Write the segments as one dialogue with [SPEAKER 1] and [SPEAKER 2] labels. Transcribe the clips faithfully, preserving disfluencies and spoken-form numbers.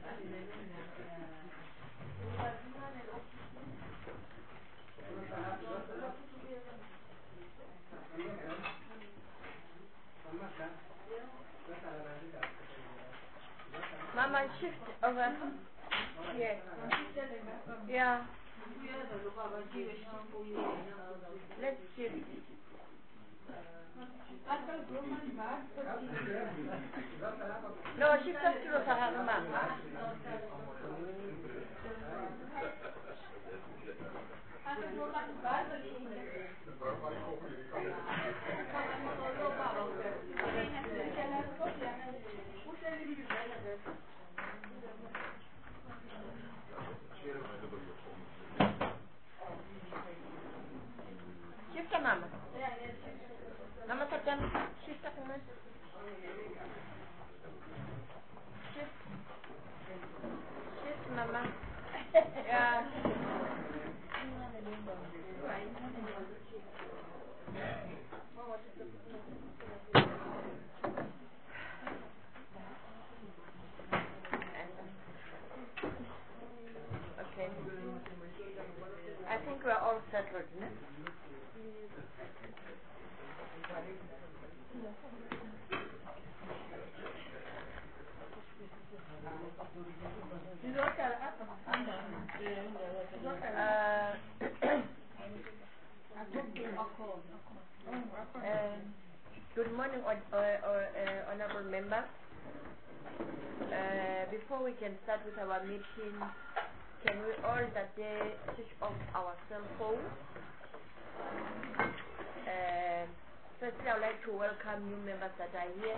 [SPEAKER 1] Mama, shift over here. Yeah. Let's shift. No, shift up to the Sahara. Shift up, Mama. Mama, take them. Shift up, Mama. Shift. Shift, Mama. Yeah. Okay. I think we're all settled, no? Uh, uh, good morning, or, or, or, uh, honorable member. Uh, before we can start with our meeting, can we all that day switch off our cell phones? Uh, firstly, I would like to welcome new members that are here.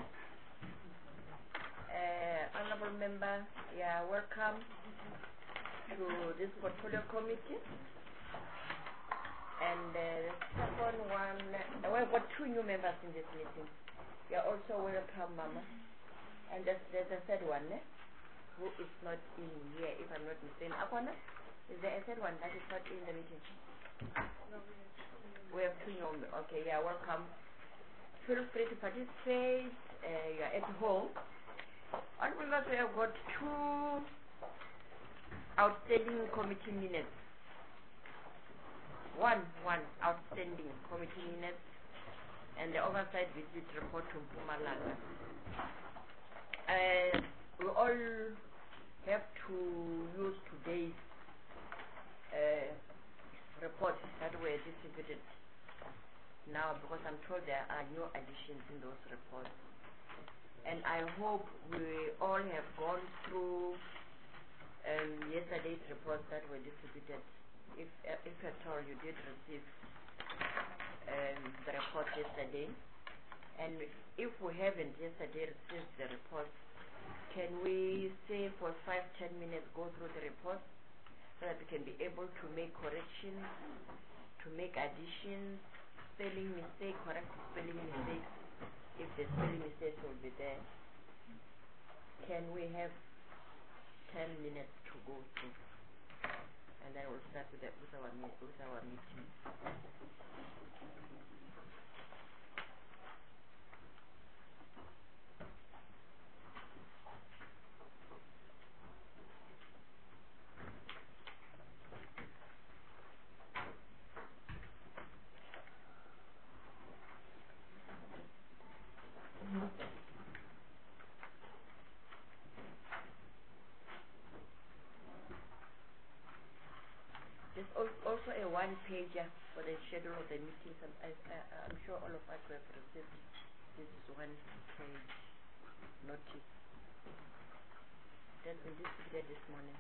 [SPEAKER 1] Uh, honorable member, yeah, welcome to this portfolio committee. And uh, the second one, uh, well, I've got two new members in this meeting. You're also welcome, Mama. And there's, there's a third one, eh, who is not in here, if I'm not mistaken. Akwana, is there a third one that is not in the meeting? We have two new members. Okay, yeah, welcome. Feel free to participate. Uh, you're at home. And we also have got two outstanding committee minutes. One, one outstanding committee minutes, and the oversight visit report to Mpumalanga. Uh, we all have to use today's uh, report that were distributed now, because I'm told there are new additions in those reports. And I hope we all have gone through um, yesterday's reports that were distributed. If, uh, if at all you did receive um, the report yesterday, and if we haven't yesterday received the report, can we say for five, ten minutes go through the report so that we can be able to make corrections, to make additions, spelling mistake, correct spelling mistakes, if the spelling mistakes will be there. Can we have ten minutes to go through? And then we'll start with, the, with, our, with our meeting. There's also a one-pager for the schedule of the meetings. I, I, I'm sure all of us have received this one-page notice. That's been distributed this morning.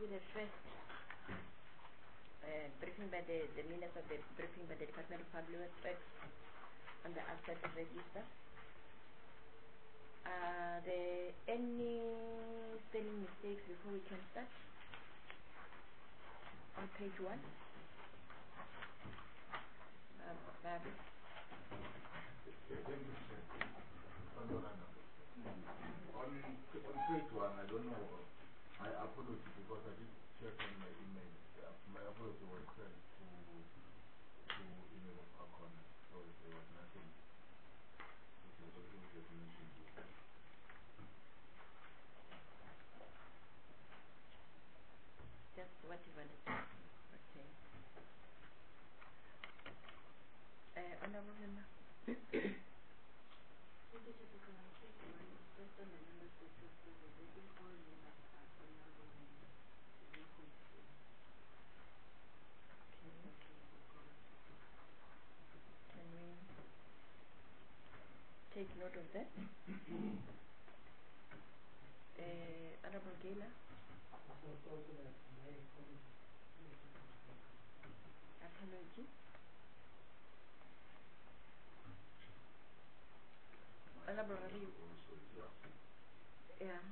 [SPEAKER 1] to the first uh, briefing by the, the minutes of the briefing by the Department of Public Works on the asset register. Are there any spelling mistakes before we can start? On page one. Uh, Babu.
[SPEAKER 2] On, on page one, I don't know. I apologize because I did check on my email. My apology was sent to to email of Akon, so there was nothing. The document was mentioned before.
[SPEAKER 1] Just whatever it is. Okay. Uh, Honorable Member. Can we take note of that? uh, Honorable Gaylor. Apology. Honorable Review. Yeah.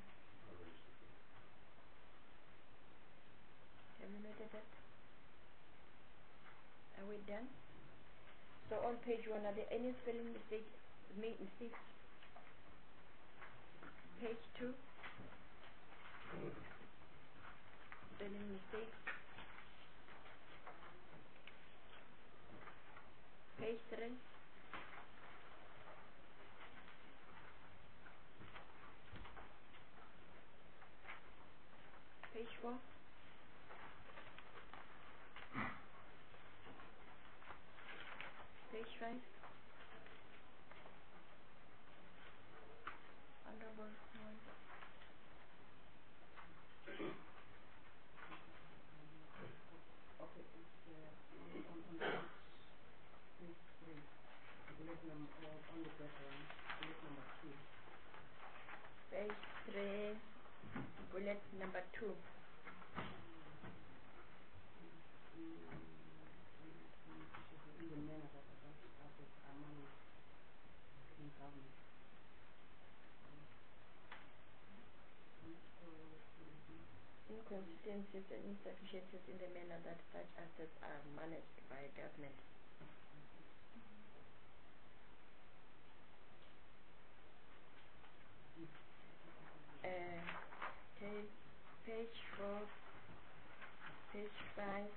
[SPEAKER 1] Have you noted that? Are we done? So on page one, are there any spelling mistakes? mistakes? Page two. Spelling mistakes. Page three. Page four. Page five. Honorable one.
[SPEAKER 3] Okay, it's uh, on, on, on page three. Bullet number uh, on the first one. Bullet number two.
[SPEAKER 1] Page three. Bullet number two.
[SPEAKER 3] In the manner that that assets are managed in government.
[SPEAKER 1] Inconsistencies and insufficiencies in the manner that such assets are managed by government. Uh, okay, page four, page five,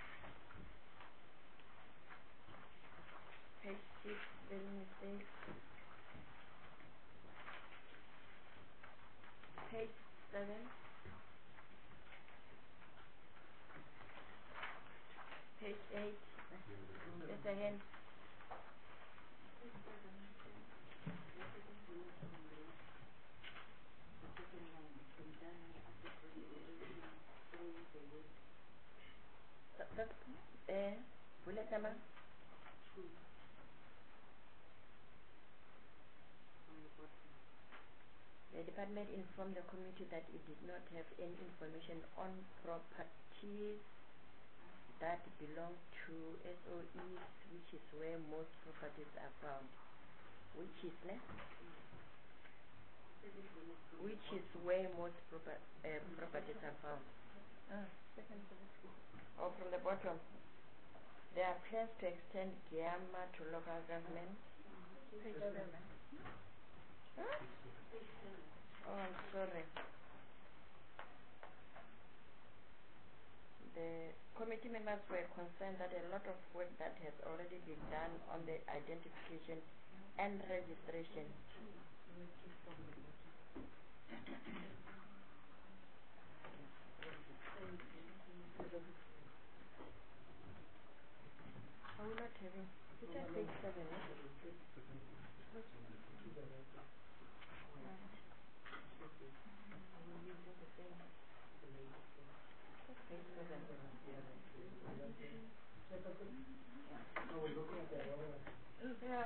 [SPEAKER 1] page six, spelling mistakes, page seven, page eight, just a hand. So, that's uh, bullet number
[SPEAKER 3] Two.
[SPEAKER 1] the department informed the committee that it did not have any information on properties that belong to S O Es, which is where most properties are found. Which is left? Which is where most proper, uh, properties are found. Ah, second or from the bottom. There are plans to extend Giama to local government. Page seven. Huh? Oh, I'm sorry. The committee members were concerned that a lot of work that has already been done on the identification and registration. Are we not having? You said page seven, eh? Right. We're using the same. Page seven. Yeah.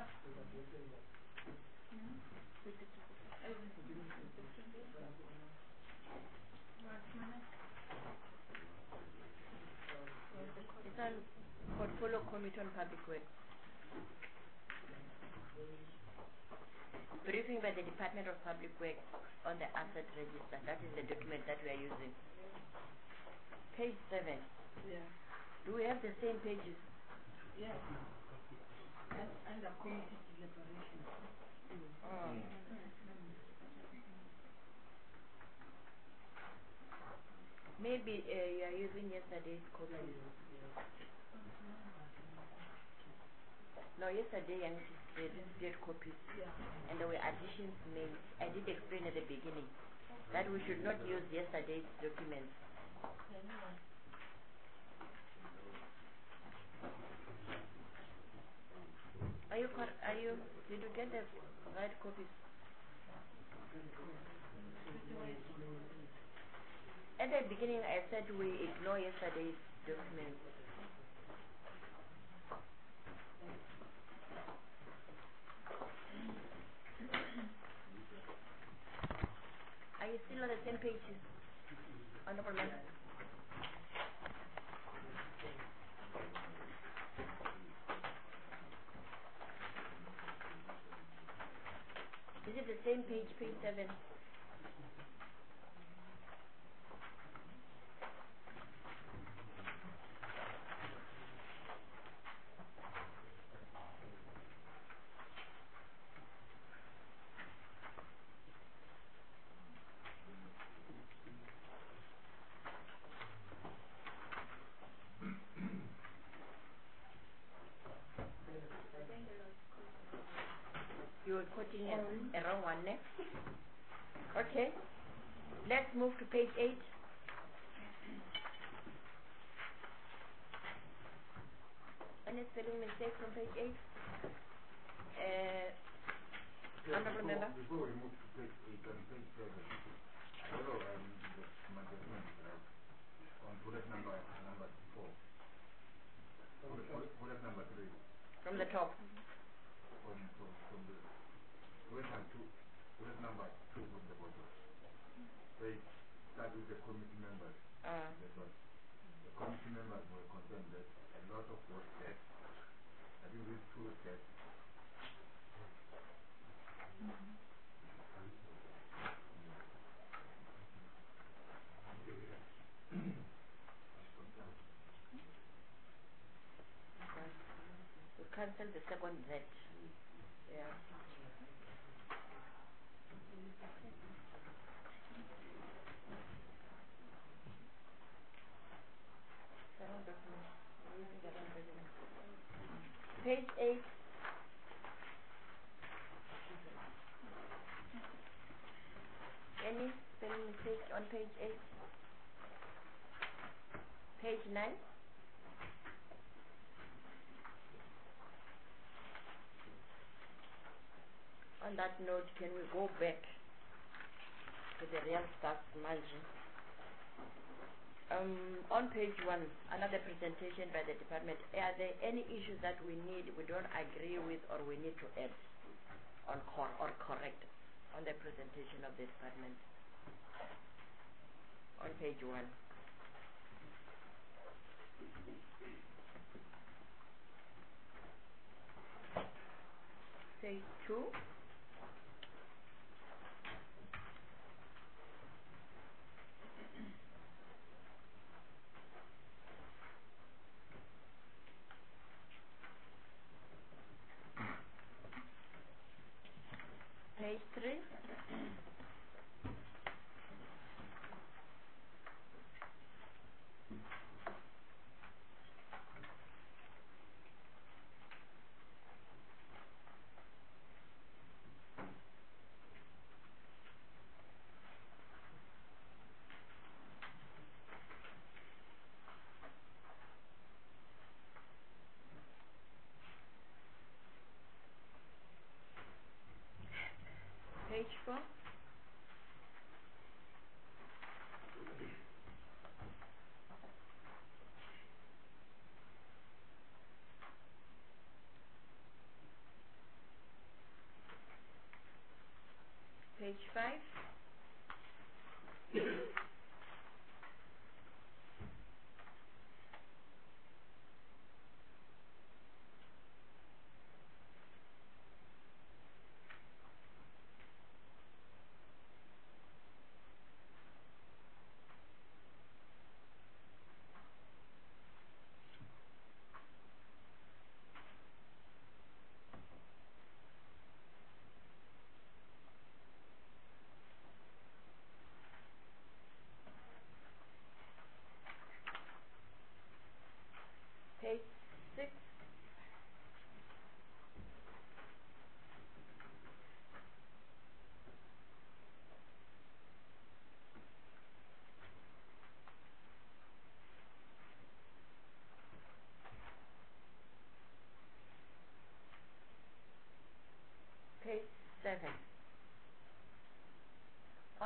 [SPEAKER 1] Committee on Public Works. Briefing by the Department of Public Works on the asset register. That is the document that we are using. Page seven.
[SPEAKER 3] Yeah.
[SPEAKER 1] Do we have the same pages?
[SPEAKER 3] Yeah. And, and the committee deliberation.
[SPEAKER 1] Oh. Maybe uh, you are using yesterday's copy. No, yesterday I did did copies,
[SPEAKER 3] Yeah.
[SPEAKER 1] and there were additions made. I did explain at the beginning that we should not use yesterday's documents. Are you cor- are you did you get the right copies? At the beginning I said we ignore yesterday's documents. Are you still on the same page? Honorable Member? Is it the same page, page seven? You were quoting a, a wrong one next. Okay. Let's move to page eight. Any spelling mistake from page eight? Uh,
[SPEAKER 2] Yeah,
[SPEAKER 1] Honorable
[SPEAKER 2] before,
[SPEAKER 1] Member?
[SPEAKER 2] before we move to page eight and page seven, I don't know, um, the, my judgment is right. On bullet number number four. Bullet, bullet, bullet number three.
[SPEAKER 1] From the top.
[SPEAKER 2] From, from, from the bullet number two. Bullet number two from the bottom. They start with the committee members.
[SPEAKER 1] Uh,
[SPEAKER 2] That was, the committee members were concerned that a lot of those tests, I think these two tests,
[SPEAKER 1] to cancel the second Z. Yeah. The wrong document. We're using the wrong document. Page eight. Any spelling mistake on page eight? Page nine. On that note, can we go back to the real staff margin? Um, on page one, another presentation by the department. Are there any issues that we need, we don't agree with, or we need to add on cor or correct on the presentation of the department? On page one. Page two. Page three. Page four. Page five.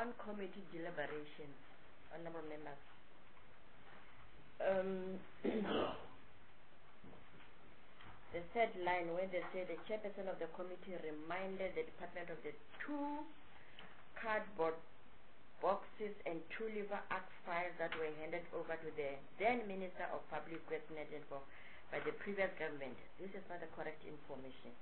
[SPEAKER 1] on committee deliberations, honorable members, um, the third line where they say the chairperson of the committee reminded the department of the two cardboard boxes and two Liver Act files that were handed over to the then Minister of Public Works Network by the previous government. This is not the correct information.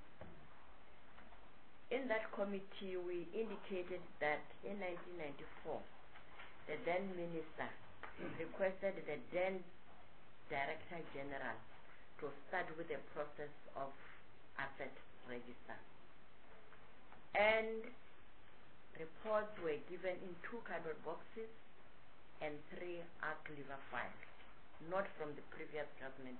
[SPEAKER 1] In that committee, we indicated that in nineteen ninety-four, the then Minister requested the then Director General to start with the process of asset register. And reports were given in two cardboard boxes and three arc liver files, not from the previous government.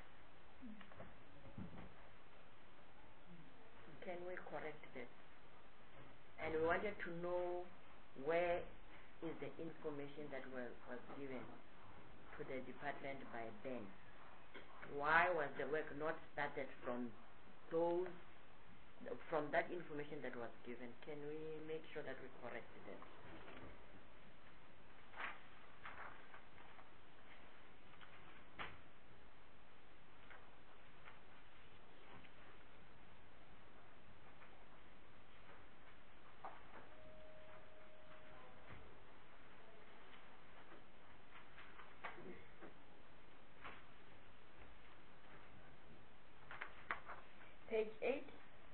[SPEAKER 1] Can we correct that? And we wanted to know where is the information that was, was given to the department by then. Why was the work not started from those from that information that was given? Can we make sure that we correct that? Page eight.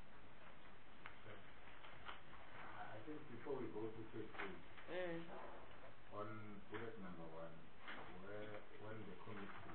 [SPEAKER 2] I think before we go to page eight,
[SPEAKER 1] Mm.
[SPEAKER 2] on bullet number one, where when the committee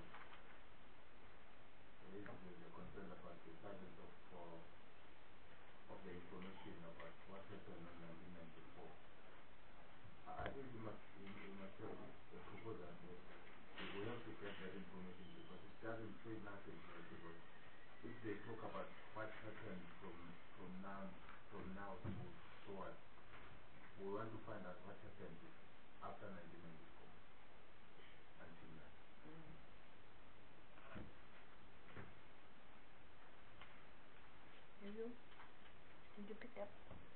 [SPEAKER 2] raised the, the concern about the silence of, uh, of the information about what happened in nineteen ninety-four, I, I think we must, we, we must have a proposal that we have to get that information because it doesn't say nothing to us because if they talk about what happened from from now from now to so on, we want to find out what happened after nineteen ninety-four until now.
[SPEAKER 1] Mm. You? Did you pick up?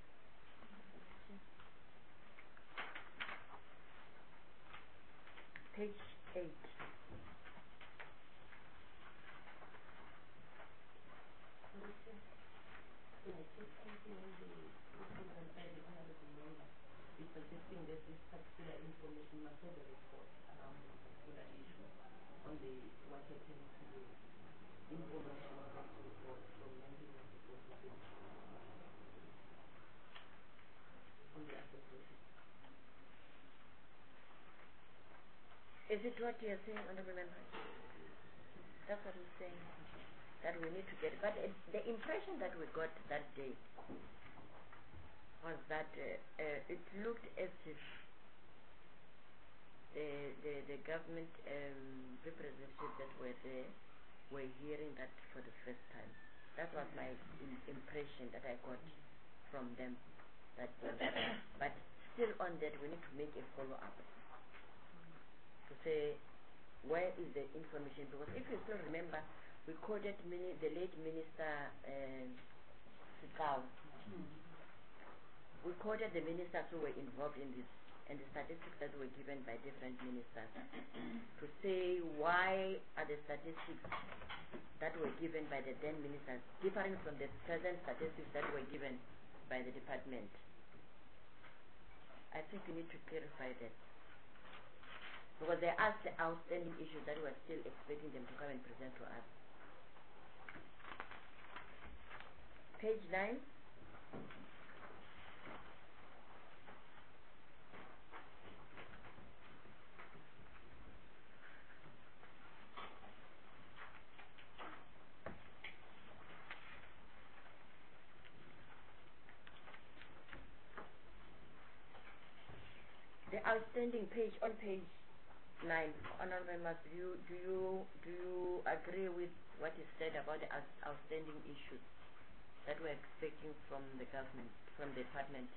[SPEAKER 1] Page eight.
[SPEAKER 3] Is suggesting that this particular information must have a report around this particular issue on the what happened to the information of this report from nineteen ninety-four to twenty on the association.
[SPEAKER 1] Is it what you are saying, honorable member? That's what I'm saying. That we need to get. But it, the impression that we got that day was that uh, uh, it looked as if the the, the government um, representatives that were there were hearing that for the first time. That was my im- impression that I got from them that day. But still on that, we need to make a follow-up to say where is the information, because if you still remember, we quoted mini, the late Minister uh, Sikau. We quoted the ministers who were involved in this and the statistics that were given by different ministers to say why are the statistics that were given by the then ministers different from the present statistics that were given by the department. I think we need to clarify that, because there are the outstanding issues that we're still expecting them to come and present to us. Page nine. The outstanding page on page nine, honorable members, do you do you do you agree with what is said about the out- outstanding issues that we're expecting from the government, from the department?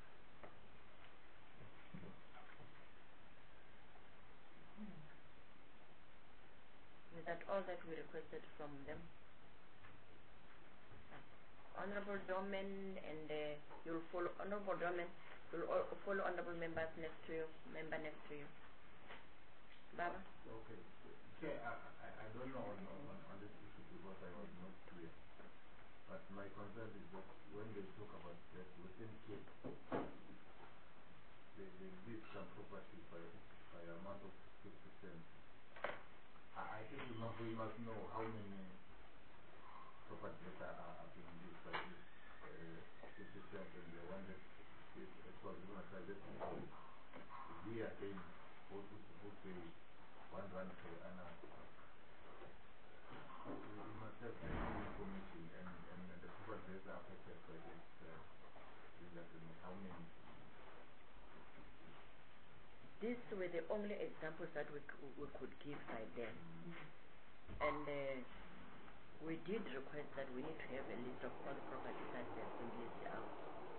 [SPEAKER 1] Is that all that we requested from them? Honorable Dorman, and uh, you'll follow. Honorable Dorman, Will all follow honorable members next to you, member next to you. Baba?
[SPEAKER 2] Okay. Chair, I, I, I don't know on, on, on this issue because I was not clear. But my concern is that when they talk about that within Cape, they, they leave some properties by, by a amount of fifty cents. I, I think we must, we must know how many properties that are, are being used by this uh, fifty cents and the one that is actually demonstrated. If we are paying, who would pay one rand per annum, we, we must have the information and, and, and the properties that are affected by this uh, agreement. How many?
[SPEAKER 1] These were the only examples that we, c we could give by them. And uh, we did request that we need to have a list of all the properties that have been listed out.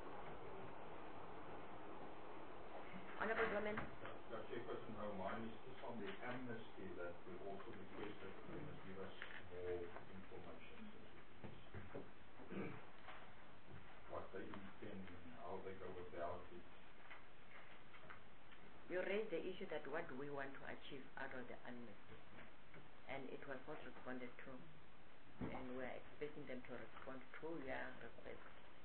[SPEAKER 1] Honorable Woman?
[SPEAKER 4] The Chairperson, no, mine is just on the amnesty that we also requested that they must give us more information. What they intend and how they go about it.
[SPEAKER 1] You raised the issue that what do we want to achieve out of the amnesty, and it was not responded to, and we are expecting them to respond to your request.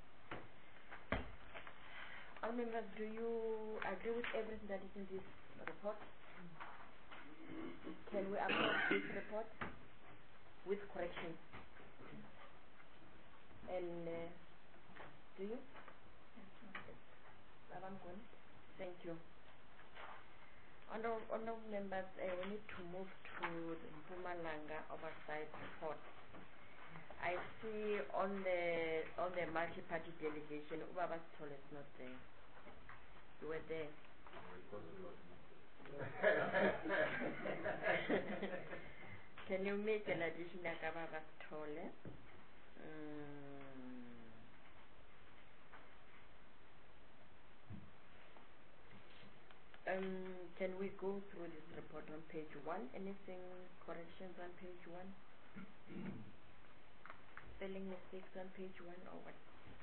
[SPEAKER 1] All members, do you agree with everything that is in this report? Can we approve this report with corrections? And uh, do you? Thank you. Honorable, honorable members, uh, we need to move to the Mpumalanga oversight report. I see on the on the multi-party delegation, Ubaba Stol is not there. You were there. Can you make an addition to Ubaba Stol? Mm. Um, can we go through this report on page one? Anything, corrections on page one? Spelling mistakes on page one or what?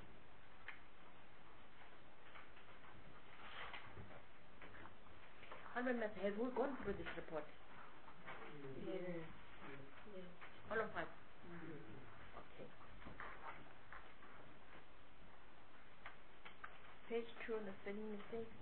[SPEAKER 1] Honorable Members, have we gone through this report?
[SPEAKER 3] Yes. Yes.
[SPEAKER 1] All of us? Mm-hmm. Okay. Page two, the spelling mistakes.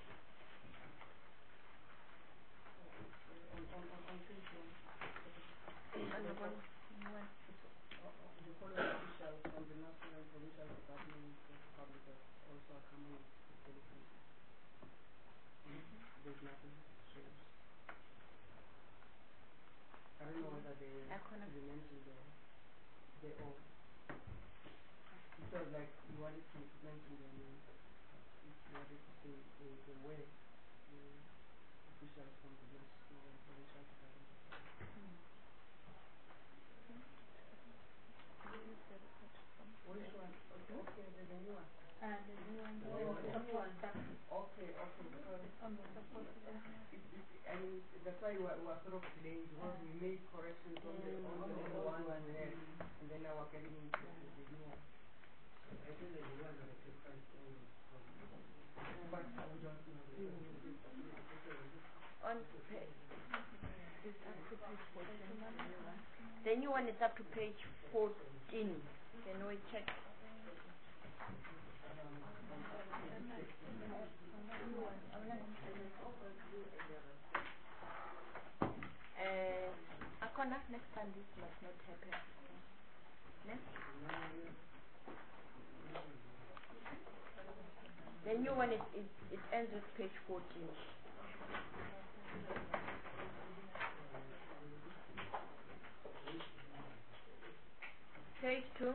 [SPEAKER 3] On, on, on, on page one.
[SPEAKER 1] Honorable, one.
[SPEAKER 3] The following officials from the National and Provincial Department of Public Health also accompany the delegation. There's nothing changed. I don't know whether they
[SPEAKER 1] Akona.
[SPEAKER 3] they mentioned their their own. It was like you wanted to mention their names. If you wanted to say they, they were the officials from the National and Provincial Department of Public Health. Which one? Okay, okay, the new one.
[SPEAKER 5] Uh, the new one, the
[SPEAKER 3] Oh, the new
[SPEAKER 5] support
[SPEAKER 3] one.
[SPEAKER 5] staff.
[SPEAKER 3] Okay, okay, because
[SPEAKER 5] On the support staff.
[SPEAKER 3] it, it, I mean, that's why we were, we were sort of delaying because we made corrections on the on the old one there, and then now we're getting into the, the new one. I think the new one has a different only from but we don't know the
[SPEAKER 1] On page, it's up to page fourteen. The new one is up to page fourteen. Can we check? Uh, Akona, next time this must not happen. Next. The new one is it, it ends with page fourteen. Page two.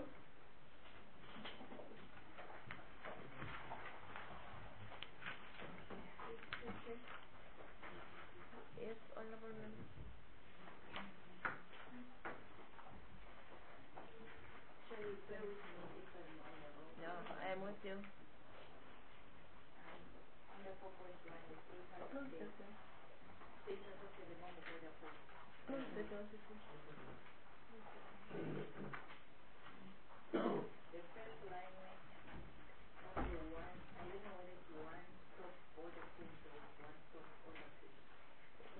[SPEAKER 1] Yes, honorable member.
[SPEAKER 3] Shall you bear with me if I'm on the wrong?
[SPEAKER 1] No, I am with you.
[SPEAKER 3] Um, under four point one, the status
[SPEAKER 5] Close
[SPEAKER 3] of
[SPEAKER 5] the
[SPEAKER 3] the
[SPEAKER 5] door.
[SPEAKER 3] status of the Limpopo border post.
[SPEAKER 5] Close the door.
[SPEAKER 3] The first line on the one, I don't know whether it's one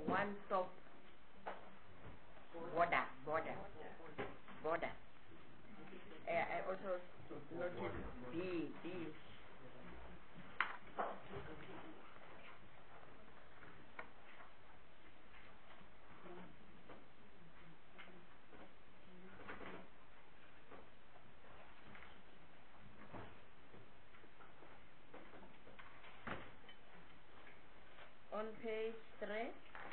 [SPEAKER 1] one stop border, border, border. Uh, I also noticed B, B. On page three,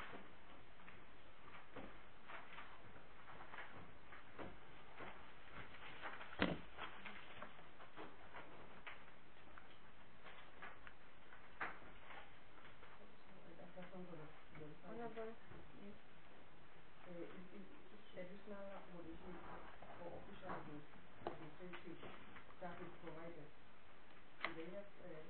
[SPEAKER 3] I just want to verify.
[SPEAKER 1] Honorable, yes.
[SPEAKER 3] Uh, is, is additional accommodation for official use administrative staff is provided. Do they have uh,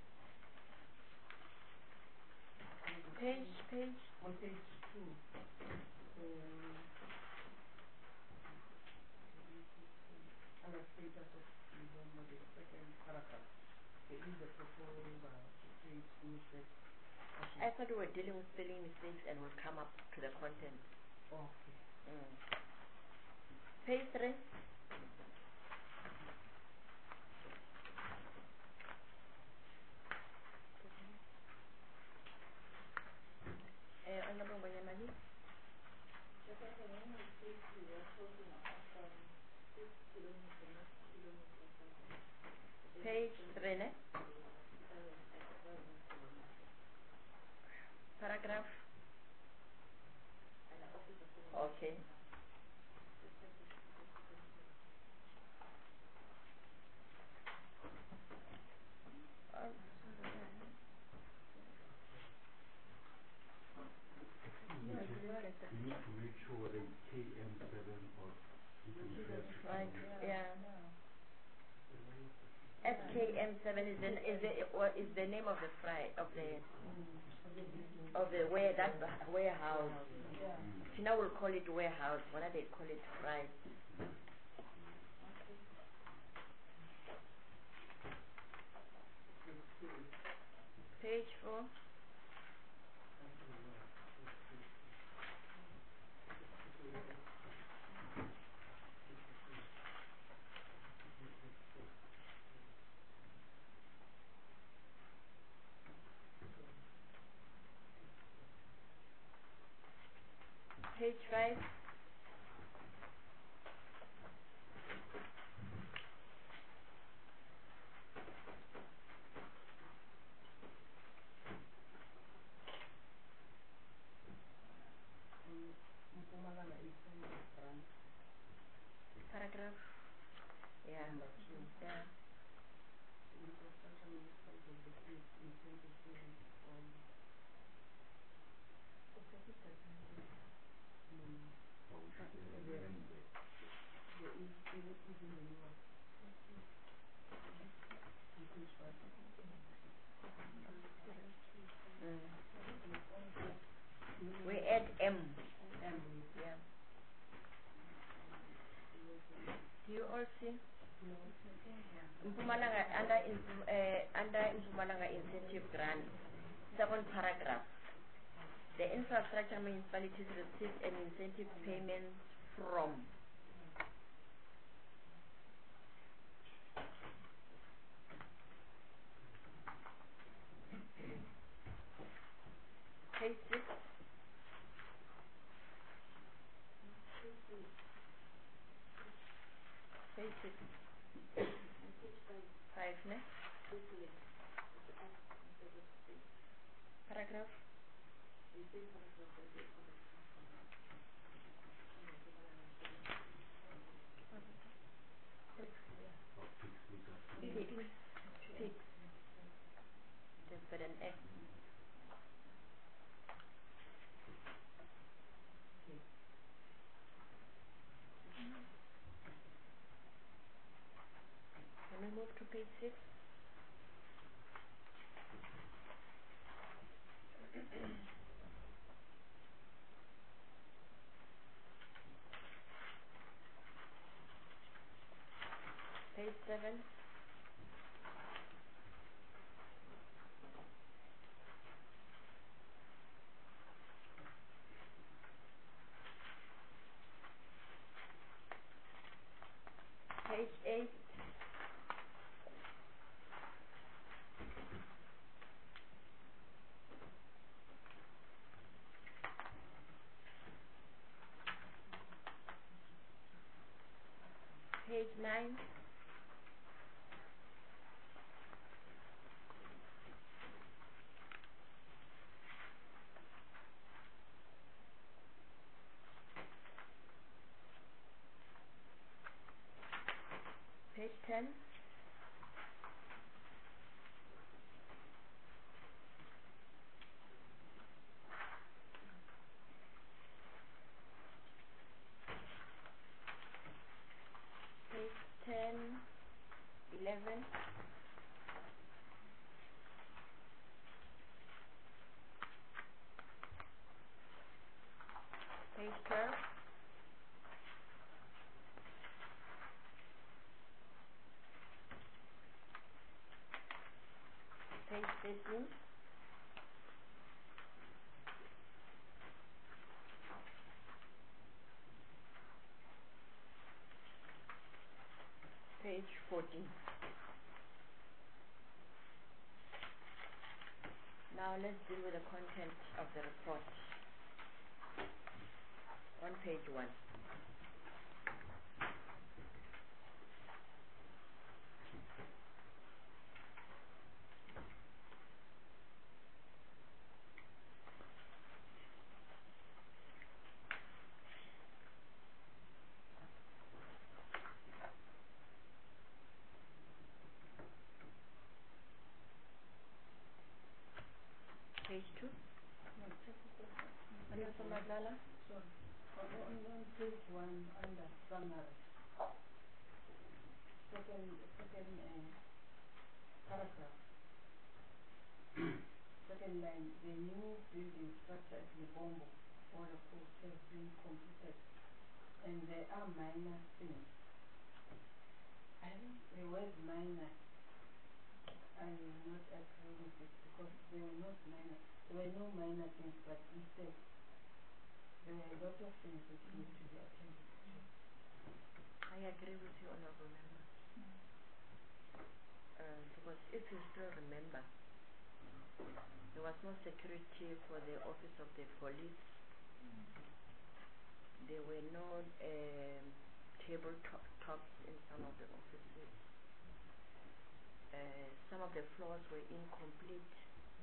[SPEAKER 1] Page, page,
[SPEAKER 3] on page two? Um, under status of November, the second paragraph, there is a proposal to create mistake.
[SPEAKER 1] I thought we were dealing with spelling mistakes and we'll come up to the content.
[SPEAKER 3] Okay.
[SPEAKER 1] Mm. Page three. Uh, Honorable Banyamani. Page three, ne? Paragraph. Okay. Um,
[SPEAKER 2] You need to, you need to make sure that K M seven or you can press it.
[SPEAKER 1] right, yeah. S K M seven is the is the what is the name of the fry of the of the where that warehouse.
[SPEAKER 2] Mm.
[SPEAKER 1] Tina will call it warehouse. Why they call it fry? Page four. Page five.
[SPEAKER 3] Um, Mpumalanga is from the branch
[SPEAKER 1] Paragraph. Yeah.
[SPEAKER 3] number two.
[SPEAKER 1] Yeah.
[SPEAKER 3] Infrastructure municipality will receive incentive payments from mm,
[SPEAKER 2] Or we should uh,
[SPEAKER 3] the,
[SPEAKER 2] amend that.
[SPEAKER 3] the is in is in the new one. On page five.
[SPEAKER 1] Mm. We add M.
[SPEAKER 3] M.
[SPEAKER 1] Yeah. Do you all see?
[SPEAKER 3] No.
[SPEAKER 1] Mpumalanga under in- uh, under Mpumalanga incentive grant, second paragraph. The infrastructure municipalities receive an incentive payment from page six. Page six. Five, ne? Paragraph.
[SPEAKER 2] Or fix it up.
[SPEAKER 1] Six. Six. Just put an X.
[SPEAKER 3] Okay.
[SPEAKER 1] Can we move to page six? Page seven. Page nine. Page ten. Page ten, eleven. Page twelve. Page thirteen. Page fourteen. Now let's deal with the content of the report on page one. Page two.
[SPEAKER 3] No, check it out.
[SPEAKER 1] Vanessa Madlala.
[SPEAKER 3] Sorry. On, on, on page one, under summary. Second, second uh, paragraph. Second line, the new building structure at Libombo border post has been completed, and there are minor things. I think the word minor, I will not agree with it because there were not minor, there were no minor things, but instead there were a lot of things which need to be attended to.
[SPEAKER 1] I agree with you, Honorable Member. Uh, because if you still remember, there was no security for the office of the police. There were no um, table top tops in some of the offices. Uh, some of the floors were incomplete.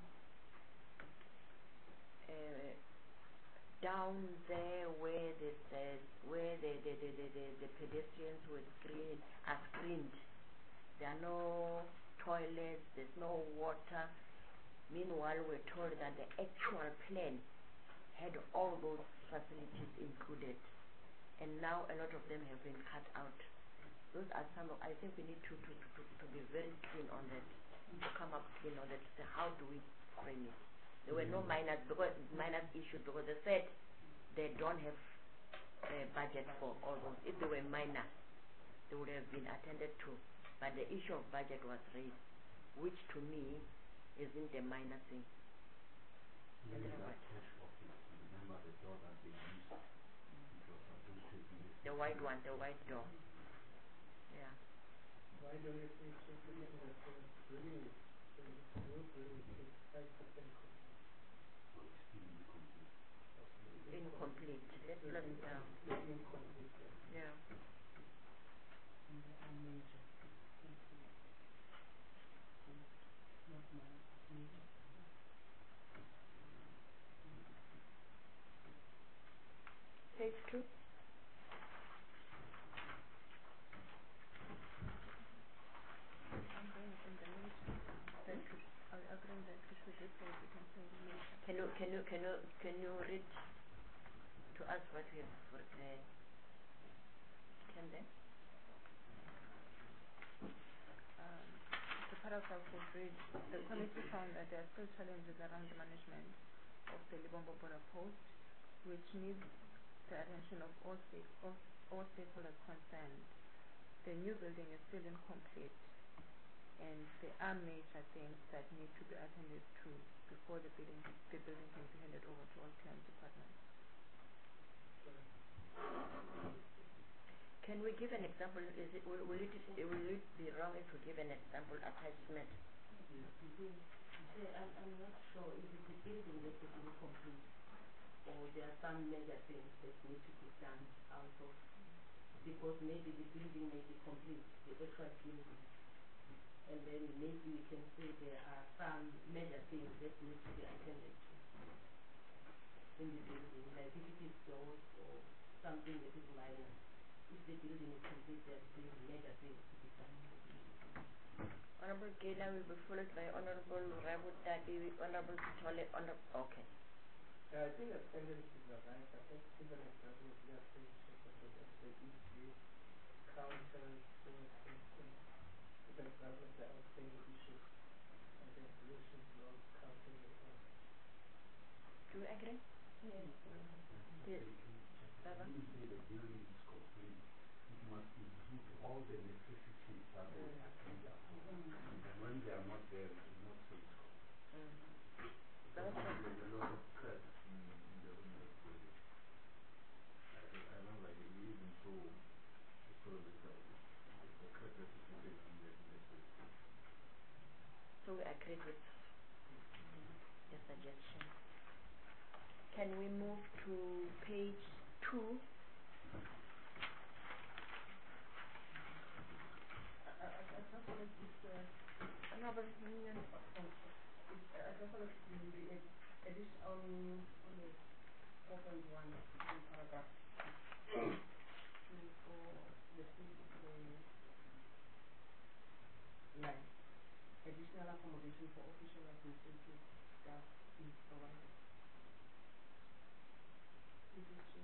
[SPEAKER 1] Uh, down there where the uh, where the the, the, the, the the pedestrians were screen are screened, there are no toilets, there's no water. Meanwhile, we're told that the actual plan had all those facilities included, and now a lot of them have been cut out. Those are some of, I think we need to, to, to, to be very clean on that, to come up clean on that, to say how do we frame it. There were no minor, because minor issues, because they said they don't have a budget for all those. If they were minor, they would have been attended to. But the issue of budget was raised, which to me isn't a minor thing.
[SPEAKER 6] Maybe that cash office, remember the door that they used, it was associated with
[SPEAKER 1] The white one, the white door. Yeah.
[SPEAKER 7] Why don't you think so forget that the building is, the new building is eighty-five percent complete?
[SPEAKER 6] so it's still incomplete.
[SPEAKER 1] Incomplete. Let's
[SPEAKER 7] Still
[SPEAKER 1] let's
[SPEAKER 7] incom-
[SPEAKER 1] down.
[SPEAKER 7] still incomplete, yeah.
[SPEAKER 1] Yeah.
[SPEAKER 3] And they are major. Complete. Not minor, major.
[SPEAKER 1] Page two.
[SPEAKER 5] Agreeing in the nature that we, uh, agreeing that we should replace it and say nature.
[SPEAKER 1] Can you can you can you can you read to us what we have prepared? Can they?
[SPEAKER 5] Um, the paragraph would read, the committee found that there are still challenges around the management of the Libombo border post, which needs the attention of all, stake, of all stakeholders concerned. The new building is still incomplete, and there are major things that need to be attended to before the building, the building can be handed over to all clearance departments.
[SPEAKER 1] Can we give an example? Is it will, will it will it be wrong if we give an example attachment?
[SPEAKER 3] You say, I'm, I'm not sure if it's the building that is incomplete or there are some major things that need to be done out of because maybe the building may be complete, the actual building. And then maybe we can say there are some major things that need to be attended to in the building, like if it is doors or something that is minor. If the building is complete, there are things, major things to be done in the building.
[SPEAKER 1] Honorable Gela will be followed by Honorable Rabutati, Honorable Chole, Honorable. Okay.
[SPEAKER 7] Yeah, I think the tendencies are right. I think even examples we are saying separately of the E C, counters, for instance, even examples of the outstanding issues, and then solutions, laws, counters, and all.
[SPEAKER 1] Do you agree?
[SPEAKER 5] Yes.
[SPEAKER 1] Yes.
[SPEAKER 6] When you say the building is complete, it must include all the necessities that will attend upon. And when they are not there, it will not say it's complete.
[SPEAKER 1] Mm.
[SPEAKER 2] There's a lot of cracks in, in the in the building. I, I remember he even saw he saw the crack, the crack that is sitting in the in the building.
[SPEAKER 1] So we agreed with the suggestion. Can we move to page two?
[SPEAKER 3] I, I, I just wanted this, uh,
[SPEAKER 1] Honorable Minion.
[SPEAKER 3] It's, I just wanted to the ed- addition on, on the four point one in paragraph two for the fifth the line. Additional accommodation for official administrative staff is provided. Is it true?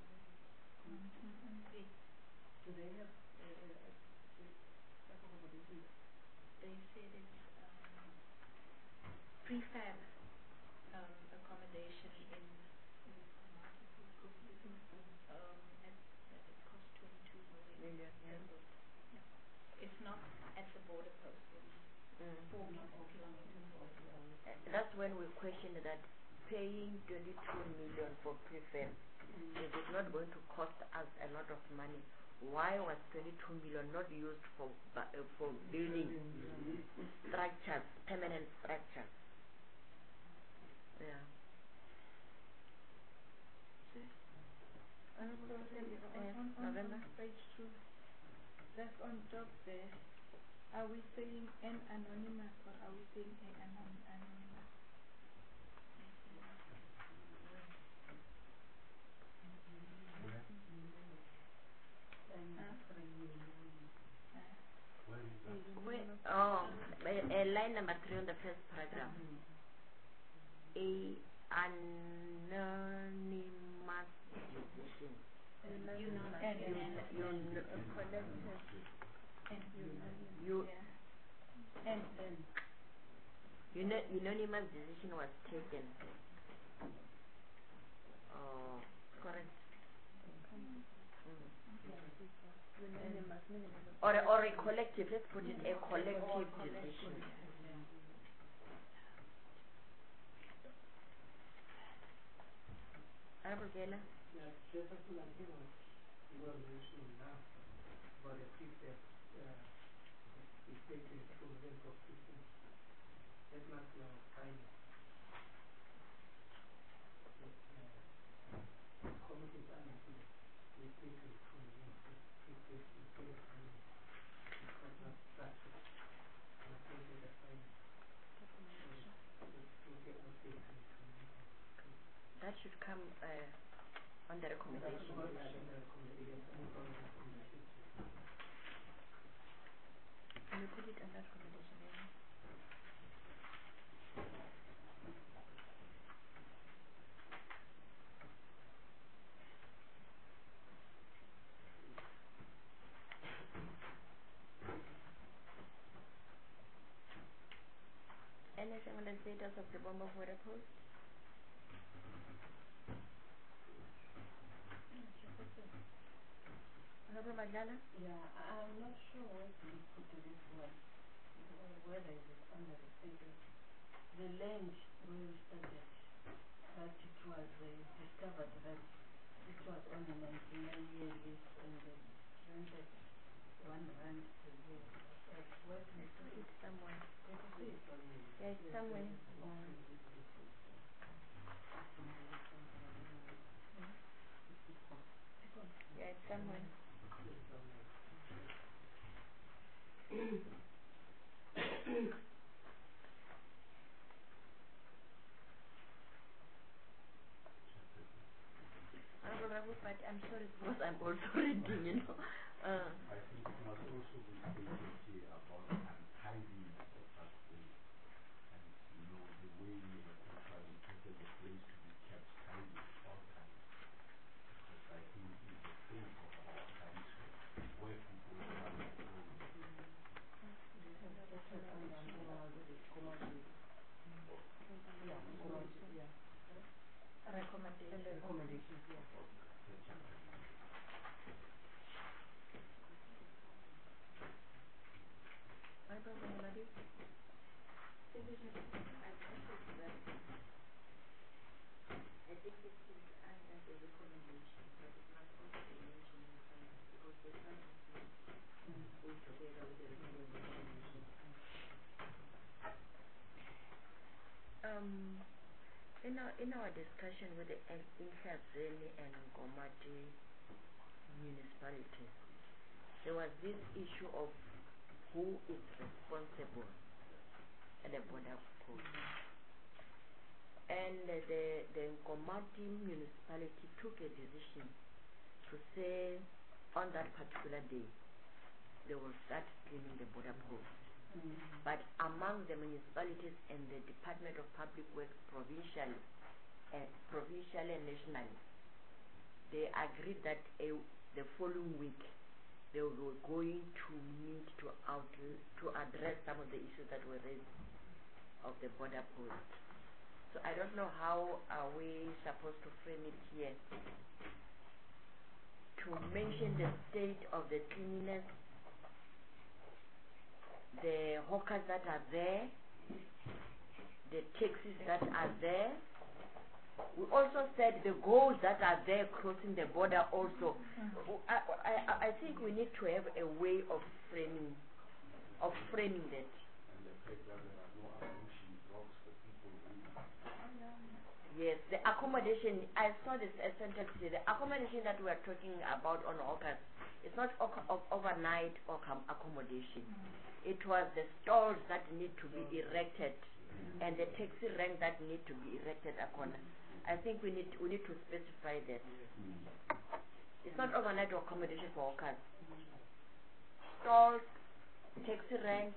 [SPEAKER 3] Do they have uh, uh, uh, staff accommodation?
[SPEAKER 8] They said it's um, prefab um, accommodation in in um, at, that it costs twenty-two million.
[SPEAKER 1] Million, yeah.
[SPEAKER 8] per book. Yeah. It's not at the border post. It's
[SPEAKER 1] Mm.
[SPEAKER 8] four kilometers.
[SPEAKER 1] Uh, That's when we questioned that paying twenty-two million for prefab, it is not going to cost us a lot of money. Why was twenty-two million not used for bu- uh, for building structures, permanent structures? Yeah.
[SPEAKER 5] Honorable Assembly,
[SPEAKER 1] Uh,
[SPEAKER 5] on, on,
[SPEAKER 1] November?
[SPEAKER 5] on page two, that's on job there. Are we saying an anonymous or are we saying a anon- anonymous?
[SPEAKER 6] Where? Where is that?
[SPEAKER 1] Wait, oh, uh, uh, line number three on the first paragraph. A anonymous decision.
[SPEAKER 5] Unanimous.
[SPEAKER 8] And-
[SPEAKER 5] Yeah.
[SPEAKER 8] and-
[SPEAKER 1] Un-
[SPEAKER 5] A collective.
[SPEAKER 8] And
[SPEAKER 5] Unanimous.
[SPEAKER 1] You-
[SPEAKER 5] Yeah. And then.
[SPEAKER 1] Uni- unanimous decision was taken. Oh, correct. Mm.
[SPEAKER 5] Unanimous, meaning
[SPEAKER 1] Or a, or a collective. Let's put it a collective decision. Honorable Gela?
[SPEAKER 7] Yeah, Chairperson, I think what you were mentioning now about the prefab, uh, the state is two million for fifteen. That must be our finance. The, uh, committees are making the state is two million for prefab instead of finance. Because of structure. I think that the finance. So the total outlay can come in.
[SPEAKER 1] That should come uh, on the recommendation. Can you put it on that recommendation? Amy? Anything on the status of the bomb of water post? Honorable Madlala?
[SPEAKER 3] Yeah, I- I'm not sure where to put this one, wh- whether it is under the status. The land where we started, that it was uh, discovered that it was on a ninety-nine year lease and it rented one rand per year. But where do you put it?
[SPEAKER 1] It's somewhere.
[SPEAKER 3] Can you see it?
[SPEAKER 1] Yeah, it's somewhere. Mm. Yeah, it's somewhere. But I'm sorry because I'm also reading, you know. Uh,
[SPEAKER 6] I think it must also be stated here about the untidiness of that place. And, you know, the way we have actually taken the place to be kept tidy at all times. Because I think it's the face of our country, where people come and go.
[SPEAKER 3] Recommendations. Recommendations, yeah.
[SPEAKER 1] I don't know what it is.
[SPEAKER 3] I think it is under the recommendation, but it must also be mentioned in front because the front of it goes together with the recommendation.
[SPEAKER 1] Um, in our, in our discussion with the Inhlanzeni and Nkomati municipalities, there was this issue of who is responsible at the border post. And uh, the, the Nkomati municipality took a decision to say on that particular day they will start cleaning the border post. Mm. But among the municipalities and the Department of Public Works provincial, uh, provincial and national, they agreed that uh, the following week they were going to meet to out to address some of the issues that were raised of the border post. So I don't know how are we supposed to frame it here to mention the state of the cleanliness, the hawkers that are there, the taxis that are there. We also said the goals that are there crossing the border also. Mm-hmm. I, I, I think we need to have a way of framing of framing that.
[SPEAKER 6] And the fact that there are no accommodation blocks for people who...
[SPEAKER 1] Yes, the accommodation, I saw this uh, sentence here, the accommodation that we are talking about on hawkers, it's not o o overnight or accommodation. Mm-hmm. It was the stalls that need to be erected mm-hmm. and the taxi rank that need to be erected upon. I think we need we need to specify that. Mm. It's not overnight accommodation for workers. Stalls, taxi rank,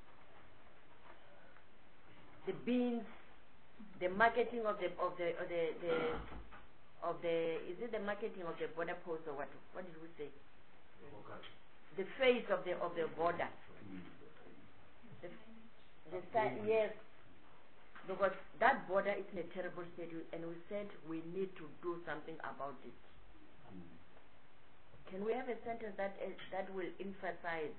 [SPEAKER 1] the bins, the marketing of the of the of the, the of the is it the marketing of the border post or what? What did we say? The face of the of the border. The, the side, yes. Because that border is in a terrible state, and we said we need to do something about it. Mm. Can we have a sentence that is, that will emphasize,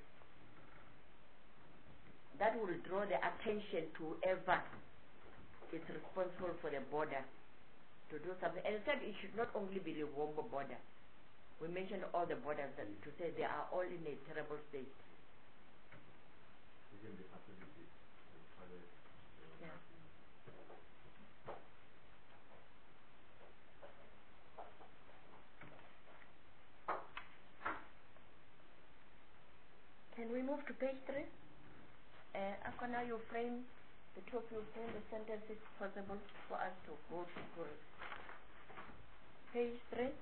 [SPEAKER 1] that will draw the attention to whoever is responsible for the border to do something? And instead, it should not only be the Wombo border. We mentioned all the borders that, to say they are all in a terrible state.
[SPEAKER 2] Even the facility, the toilet, the
[SPEAKER 1] yeah. Can we move to page three? Uh, after now you frame, the two of you frame the sentence, it's possible for us to go to page three.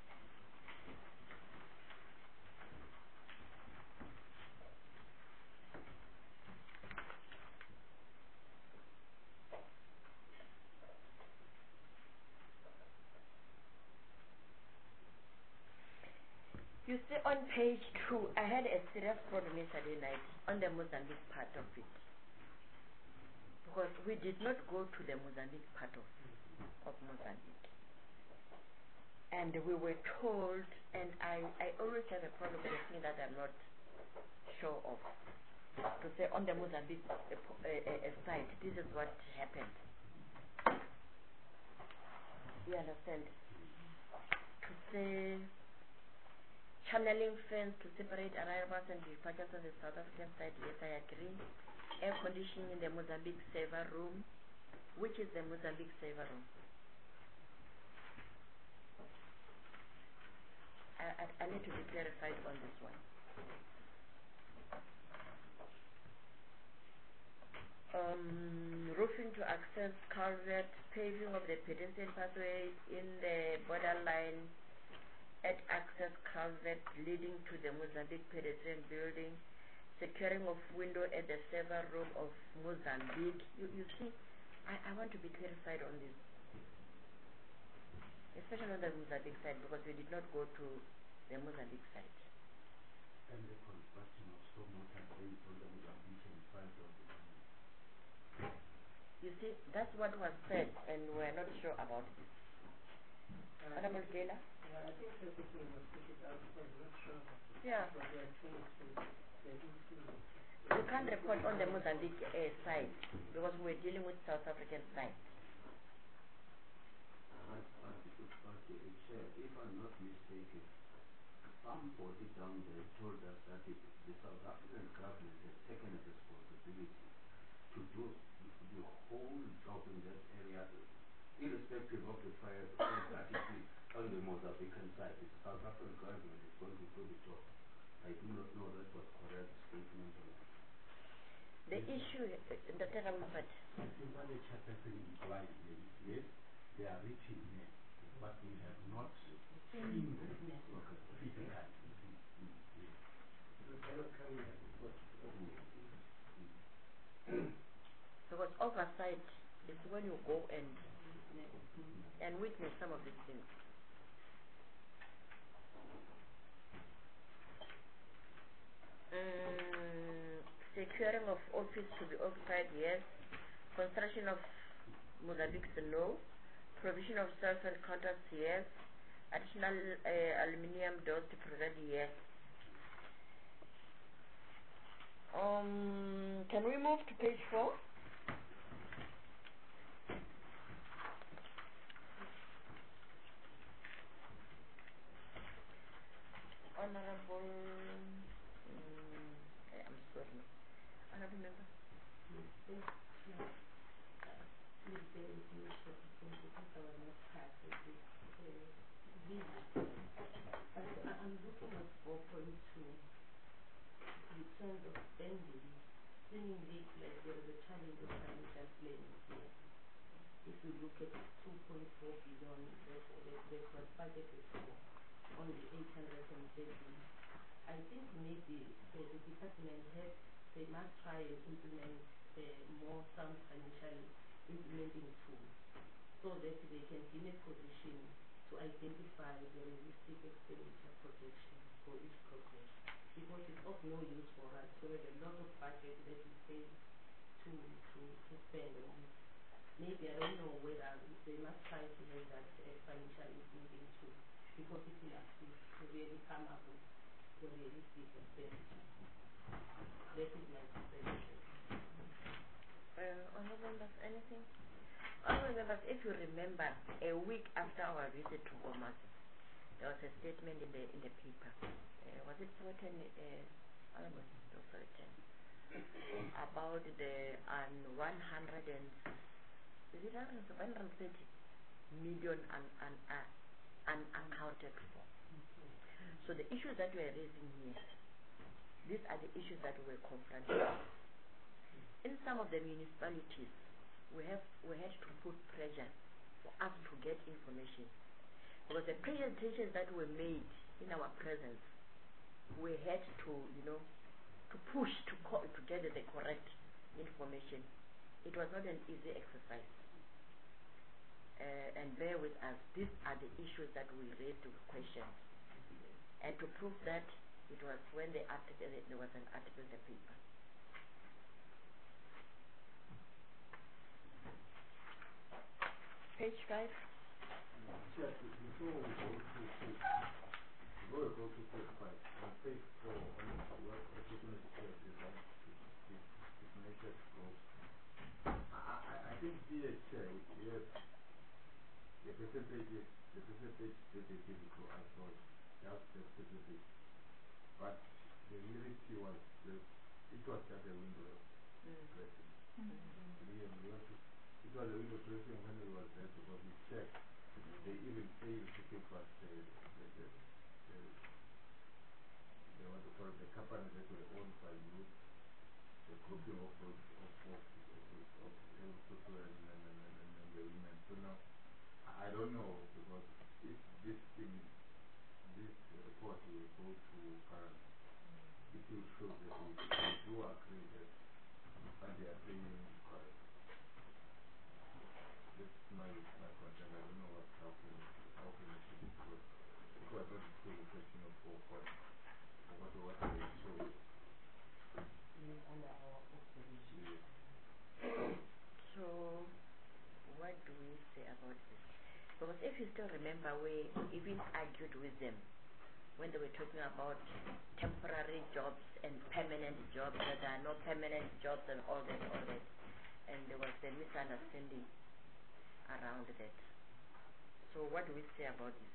[SPEAKER 1] You see on page two, I had a serious problem yesterday night on the Mozambique part of it. Because we did not go to the Mozambique part of, of Mozambique. And we were told, and I, I always have a problem with the thing that I'm not sure of. To say on the Mozambique uh, uh, uh, side, this is what happened. You understand? To say channeling fence to separate arrivals and departures on the South African side, yes, I agree. Air conditioning in the Mozambique server room. Which is the Mozambique server room? I, I, I need to be clarified on this one. um, roofing to access culvert, paving of the pedestrian pathway in the borderline at access culvert leading to the Mozambique pedestrian building, securing of window at the server room of Mozambique. You, you see, I, I want to be clarified on this, especially on the Mozambique side, because we did not go to the Mozambique side.
[SPEAKER 6] And the construction of stormwater drains on the Mozambican side of the canal.
[SPEAKER 1] You see, that's what was said, and we're not sure about it.
[SPEAKER 7] Uh,
[SPEAKER 1] Honorable Taylor?
[SPEAKER 7] Yeah, I think everything was figured out, but I'm not sure about it.
[SPEAKER 1] Yeah.
[SPEAKER 7] But they are trying to, they're into
[SPEAKER 1] We can't report on the Mozambique uh, side, because we're dealing with South African side.
[SPEAKER 6] But, but, but uh, Chair, if I'm not mistaken, somebody down there told us that it, the South African government has taken a responsibility to do the whole job in that area, irrespective of the fire that it is on the Mozambican side. The South African government is going to do the job. I do not know that was correct statement or not.
[SPEAKER 1] The issue, uh, Doctor Ramaphat,
[SPEAKER 6] I think what the chairperson implies here is, yes, they are written here, but we have not seen them physically.
[SPEAKER 7] they cannot come here before.
[SPEAKER 1] because oversight is when you go and and witness some of these things. Mm, securing of office to be occupied, yes. Construction of Mozambique, no. Provision of cell-phone contacts, yes. Additional uh, aluminium doors to prevent, yes. Um, can we move to page four? Honorable, um, I'm sorry, honorable member.
[SPEAKER 3] Please bear with me for a second because I was not part of this uh, visit. But I- I'm looking at four point two in terms of spending. Seemingly like there is a challenge of financial planning here. If you look at two point four billion that, that, that was budgeted for, only eight hundred thirty. I think maybe uh, the department heads, they must try and implement uh, more sound financial implementing tools so that they can be in a position to identify the realistic expenditure projection for each project. Because it's of no use for us to have a lot of budget that we say to, to, to spend on it. Maybe, I don't know whether they must try to have that uh, financial implementing tool because it will assist to really come up with the realistic expenditure. That is my perception.
[SPEAKER 1] Uh, honorable members, anything? Honorable members, if you remember, a week after our visit to Gomas, there was a statement in the in the paper. Uh, was it certain? Uh, honorable, no, sorry, ten. About the um, one hundred and is it one hundred thirty million un, un, uh, unaccounted for. So the issues that we are raising here, these are the issues that we were confronted with. In some of the municipalities, we have we had to put pressure for us to get information. Because the presentations that were made in our presence, we had to, you know, to push to, co to get the correct information. It was not an easy exercise. Uh, and bear with us, these are the issues that we raised with questions. And to prove that, it was when the article, there was an article in the paper. Page five.
[SPEAKER 2] Chair, before we go to page, before we go to page five, on page four, on what the business chair design, designated goals. I, I, I think here, Chair, we have the percentages, the percentage that they give to us was just the percentage. But the reality was that it was just a window dressing. We, we have to, it was a window dressing when we was there because we checked. They even failed to give us the, the, the, the, the what they call it, the company that were owned by you, the grouping of, of, of, of Lesotho and, and, and, and, and, and the women. So now, I I don't know because if this thing, this report will go to parents, it will show that we, we do agree that what they are saying is correct. That's my, my concern. I don't know what, how can, how can we should it work. It was not a question of four points. What, what they saw.
[SPEAKER 3] Under our observation.
[SPEAKER 2] Yes.
[SPEAKER 1] So, what do we say about this? Because if you still remember, we even argued with them when they were talking about temporary jobs and permanent jobs, that there are no permanent jobs and all that, all that. And there was a misunderstanding around that. So what do we say about this?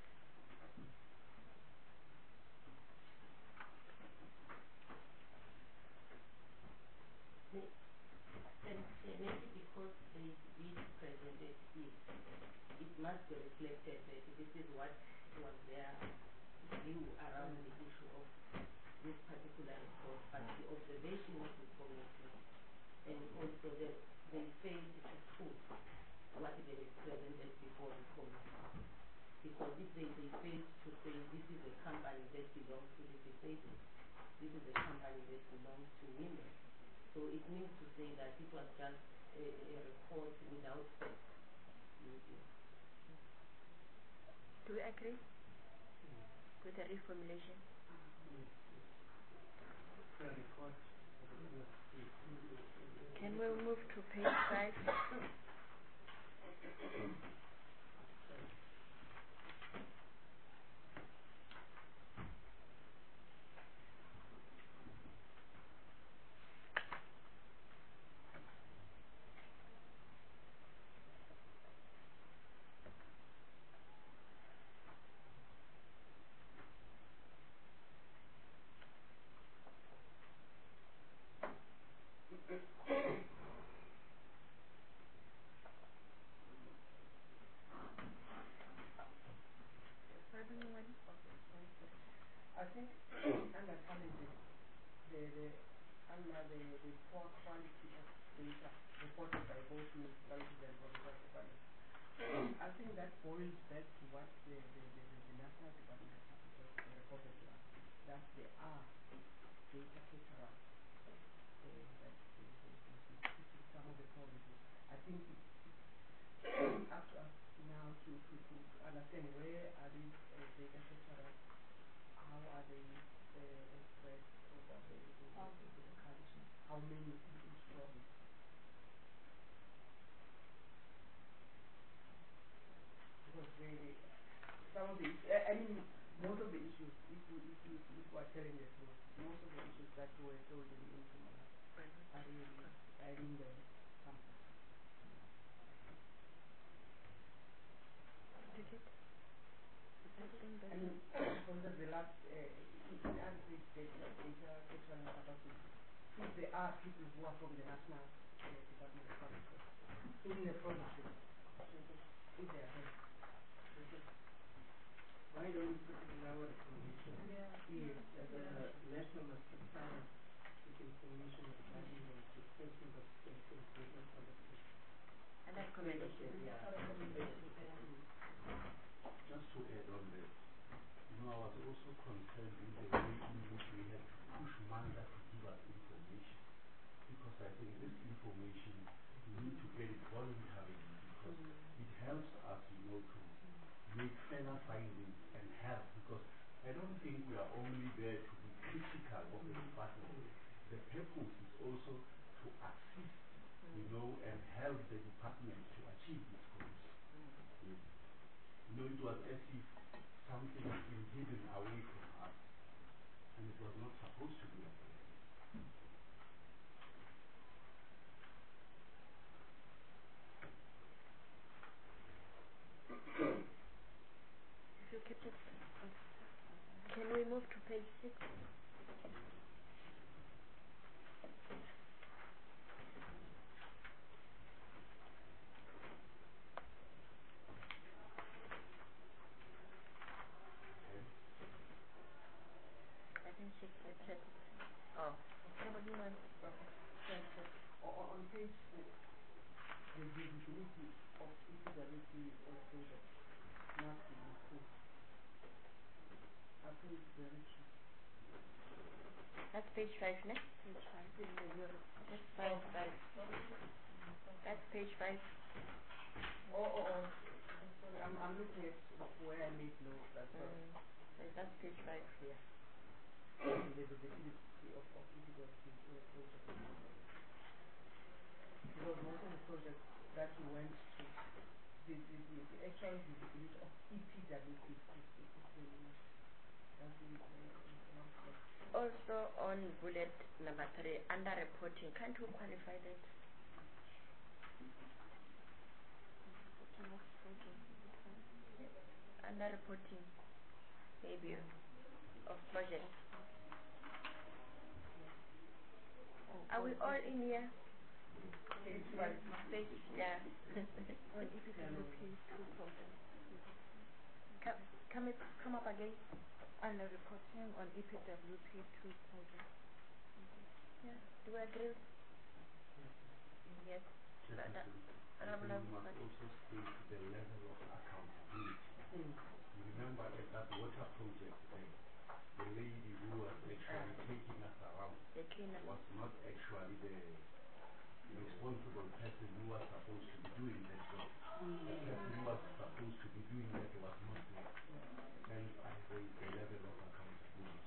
[SPEAKER 3] And uh, maybe because they did present it here, it must be reflected that this is what was their view around the issue of this particular report, but the observation of the committee, and also that they failed to prove what they had presented before the committee. Because if they, they failed to say this is a company that belongs to the disabled, this is a company that belongs to women, so it means to say that it was just a, a report without facts.
[SPEAKER 1] Do we agree
[SPEAKER 7] Yes.
[SPEAKER 1] with the reformulation?
[SPEAKER 7] Yes. The report.
[SPEAKER 1] Can we move to page five?
[SPEAKER 7] I think under challenges, the, the, under the the poor quality of data reported by both municipalities and provincial governments, I think that boils back to what the, the, the, the, the National Department of Statistics reported to us, that there are data caterers, uh, that the, the, the, the, some of the provinces. I think it's, it's up to us now to, to, to, to understand where are these uh, data caterers, how are they uh, expressed over the, the, the, the, the country, how many in each province. Because really, some of the, I mean, most of the issues, if we, if we, if we are telling the truth, most of the issues that were told in the informal are really, are in the sample.
[SPEAKER 1] Did it? I think
[SPEAKER 7] I
[SPEAKER 1] that's
[SPEAKER 7] mean, for instance, the last, uh, in unpaid data, data sexual capacity, if there are people who are from the National uh, Department of Statistics in the provinces, if they are there.
[SPEAKER 3] Why don't we put it in our recommendation?
[SPEAKER 7] Yeah.
[SPEAKER 3] Yes, that the national must supply with information regarding the displacement of persons with no policy.
[SPEAKER 1] and that recommendation.
[SPEAKER 3] Yeah, recommendation.
[SPEAKER 6] Just to add on that, you know, I was also concerned with the way in which we had to push Manda to give us information, because I think this information, we need to get it voluntarily, because mm. it helps us, you know, to make further findings and help, because I don't think we are only there to be critical of the department. The purpose is also to assist, you know, and help the department to achieve its goals. Yes. You know, it was as if something has been hidden away from us, and it was not supposed to be like that.
[SPEAKER 1] If you keep it, can we move to page six? I think six, I checked it. Oh, okay, but you know,
[SPEAKER 7] Okay. So, so, on, on page six, the the visibility of E P W P uh, projects must be improved. I think it's very key.
[SPEAKER 1] That's page five, ne?
[SPEAKER 5] Page five in the Euro.
[SPEAKER 1] That's five, five. That's page five.
[SPEAKER 7] Oh, oh, oh. Sorry, I'm, I'm looking at where I made notes. That's all.
[SPEAKER 1] Mm. So that's page five.
[SPEAKER 7] Yeah. The visibility of, of E P W P uh, projects. Because most of the projects that you went to, the, the, the, the actual visibility of E P W P is, is, is really not, doesn't uh, not set.
[SPEAKER 1] Also on bullet number three, under reporting, can't you qualify that?
[SPEAKER 5] Reporting of projects, is it fine?
[SPEAKER 1] Under reporting, maybe of projects.
[SPEAKER 5] Oh,
[SPEAKER 1] Are we
[SPEAKER 5] on
[SPEAKER 1] all
[SPEAKER 5] E P-
[SPEAKER 1] in here?
[SPEAKER 7] Page five.
[SPEAKER 1] Page, yeah.
[SPEAKER 5] on E P W P two projects? Is it fine?
[SPEAKER 1] come, come, it, come up again.
[SPEAKER 5] Under reporting on E P W P two projects.
[SPEAKER 1] Yeah. Do you agree? Yes. But, uh,
[SPEAKER 6] Chairperson,
[SPEAKER 1] Honorable
[SPEAKER 6] you must
[SPEAKER 1] Abubakar.
[SPEAKER 6] also state the level of accountability.
[SPEAKER 7] Mm.
[SPEAKER 6] You remember at that water project there, the lady who was actually taking us around
[SPEAKER 1] The cleaner.
[SPEAKER 6] was not actually the responsible person who was supposed to be doing that job. The person who was supposed to be doing that was not there. Hence, I raised the level of accountability.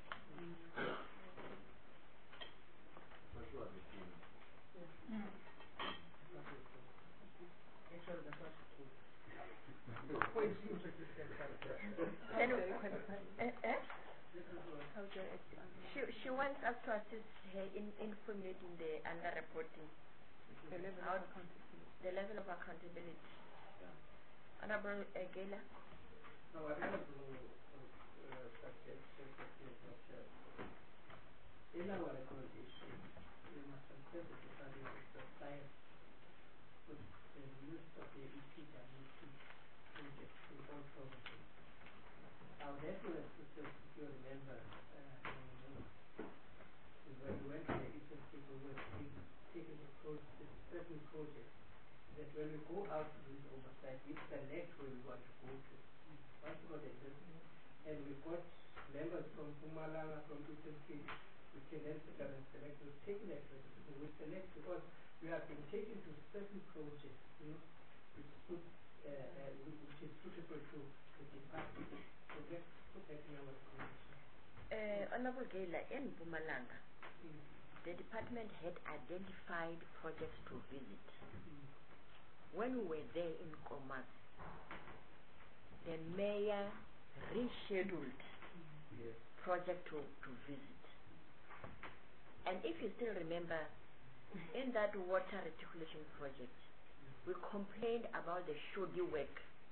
[SPEAKER 2] For sure, the team.
[SPEAKER 7] Yeah. That's what it was. Actually, that's what it was. When she introduced herself.
[SPEAKER 1] Can you, uh, uh?
[SPEAKER 7] This is what.
[SPEAKER 5] How do I expand?
[SPEAKER 1] She, she wants us to assist her in, in formulating the under reporting,
[SPEAKER 5] The level
[SPEAKER 1] How-
[SPEAKER 5] of accountability.
[SPEAKER 1] the level of accountability.
[SPEAKER 7] Yeah.
[SPEAKER 1] Honorable uh, Gela.
[SPEAKER 7] No, I want to uh, suggest that uh, in our recommendation, we must consider the Department of Science with the list of the E P W P projects in all provinces. Our reference system, if you remember, uh, when we went to the Eastern Cape, we were taking, taking the pro certain projects that when we go out to do the oversight, we select where we want to go to. Once we got the business, and we got members from Pumalanga, from Eastern Cape, we can then sit down and select. We've taken that business, we select because we have been taken to certain projects, you know, which, suit, uh, uh, which is suitable to the department. So let's put that in our recommendation.
[SPEAKER 1] Uh, Honorable Gela, in Bumalanga,
[SPEAKER 7] Mm.
[SPEAKER 1] the department had identified projects to visit.
[SPEAKER 7] Mm.
[SPEAKER 1] When we were there in Komas, the mayor rescheduled
[SPEAKER 7] Yes.
[SPEAKER 1] project to, to visit. And if you still remember, in that water reticulation project, we complained about the shoddy work.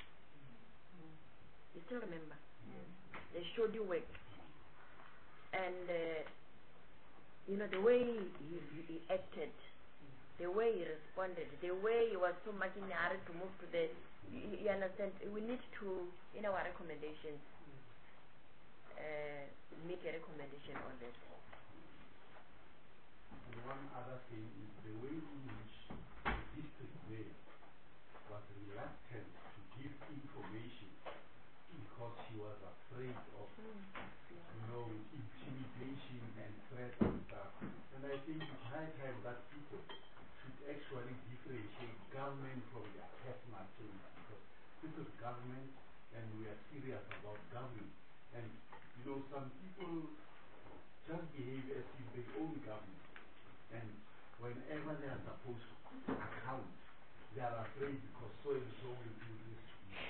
[SPEAKER 1] You still remember? The shoddy work. And, uh, you know, the way he, he, he acted, the way he responded, the way he was so much in a hurry to move to the, you, you understand, we need to, in our recommendations, uh, make a recommendation on that.
[SPEAKER 6] And one other thing is the way in which the district mayor was reluctant to give information because she was afraid of, you know, intimidation and threats and stuff. And I think it's high time that people should actually differentiate government from their personal things, because this is government and we are serious about government. And, you know, some people just behave as if they own government. And whenever they are supposed to account, they are afraid because so and so will do this to me.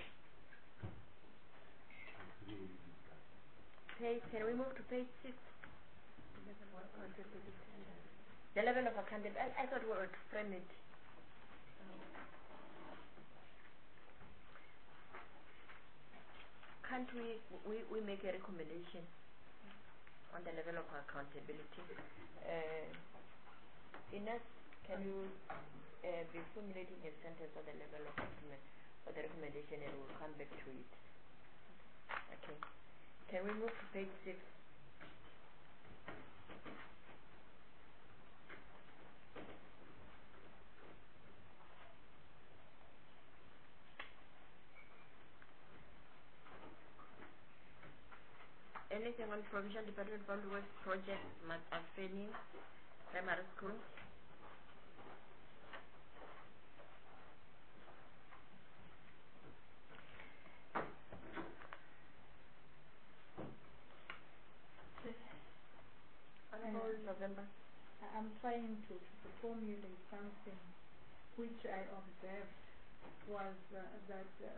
[SPEAKER 6] It's really disgusting.
[SPEAKER 1] Page, can we move to page six?
[SPEAKER 5] The level of accountability.
[SPEAKER 1] The level of accountability. I, I thought we would frame it. Can't we, we, we make a recommendation on the level of accountability? Uh, Ines, can you uh, be formulating a sentence on the level of accountability for the recommendation, and we'll come back to it. Okay. Can we move to page six? anything on Provincial Department of Works project Matafeni Primary School? Honorable November.
[SPEAKER 9] I'm trying to, to formulate something which I observed was uh, that uh,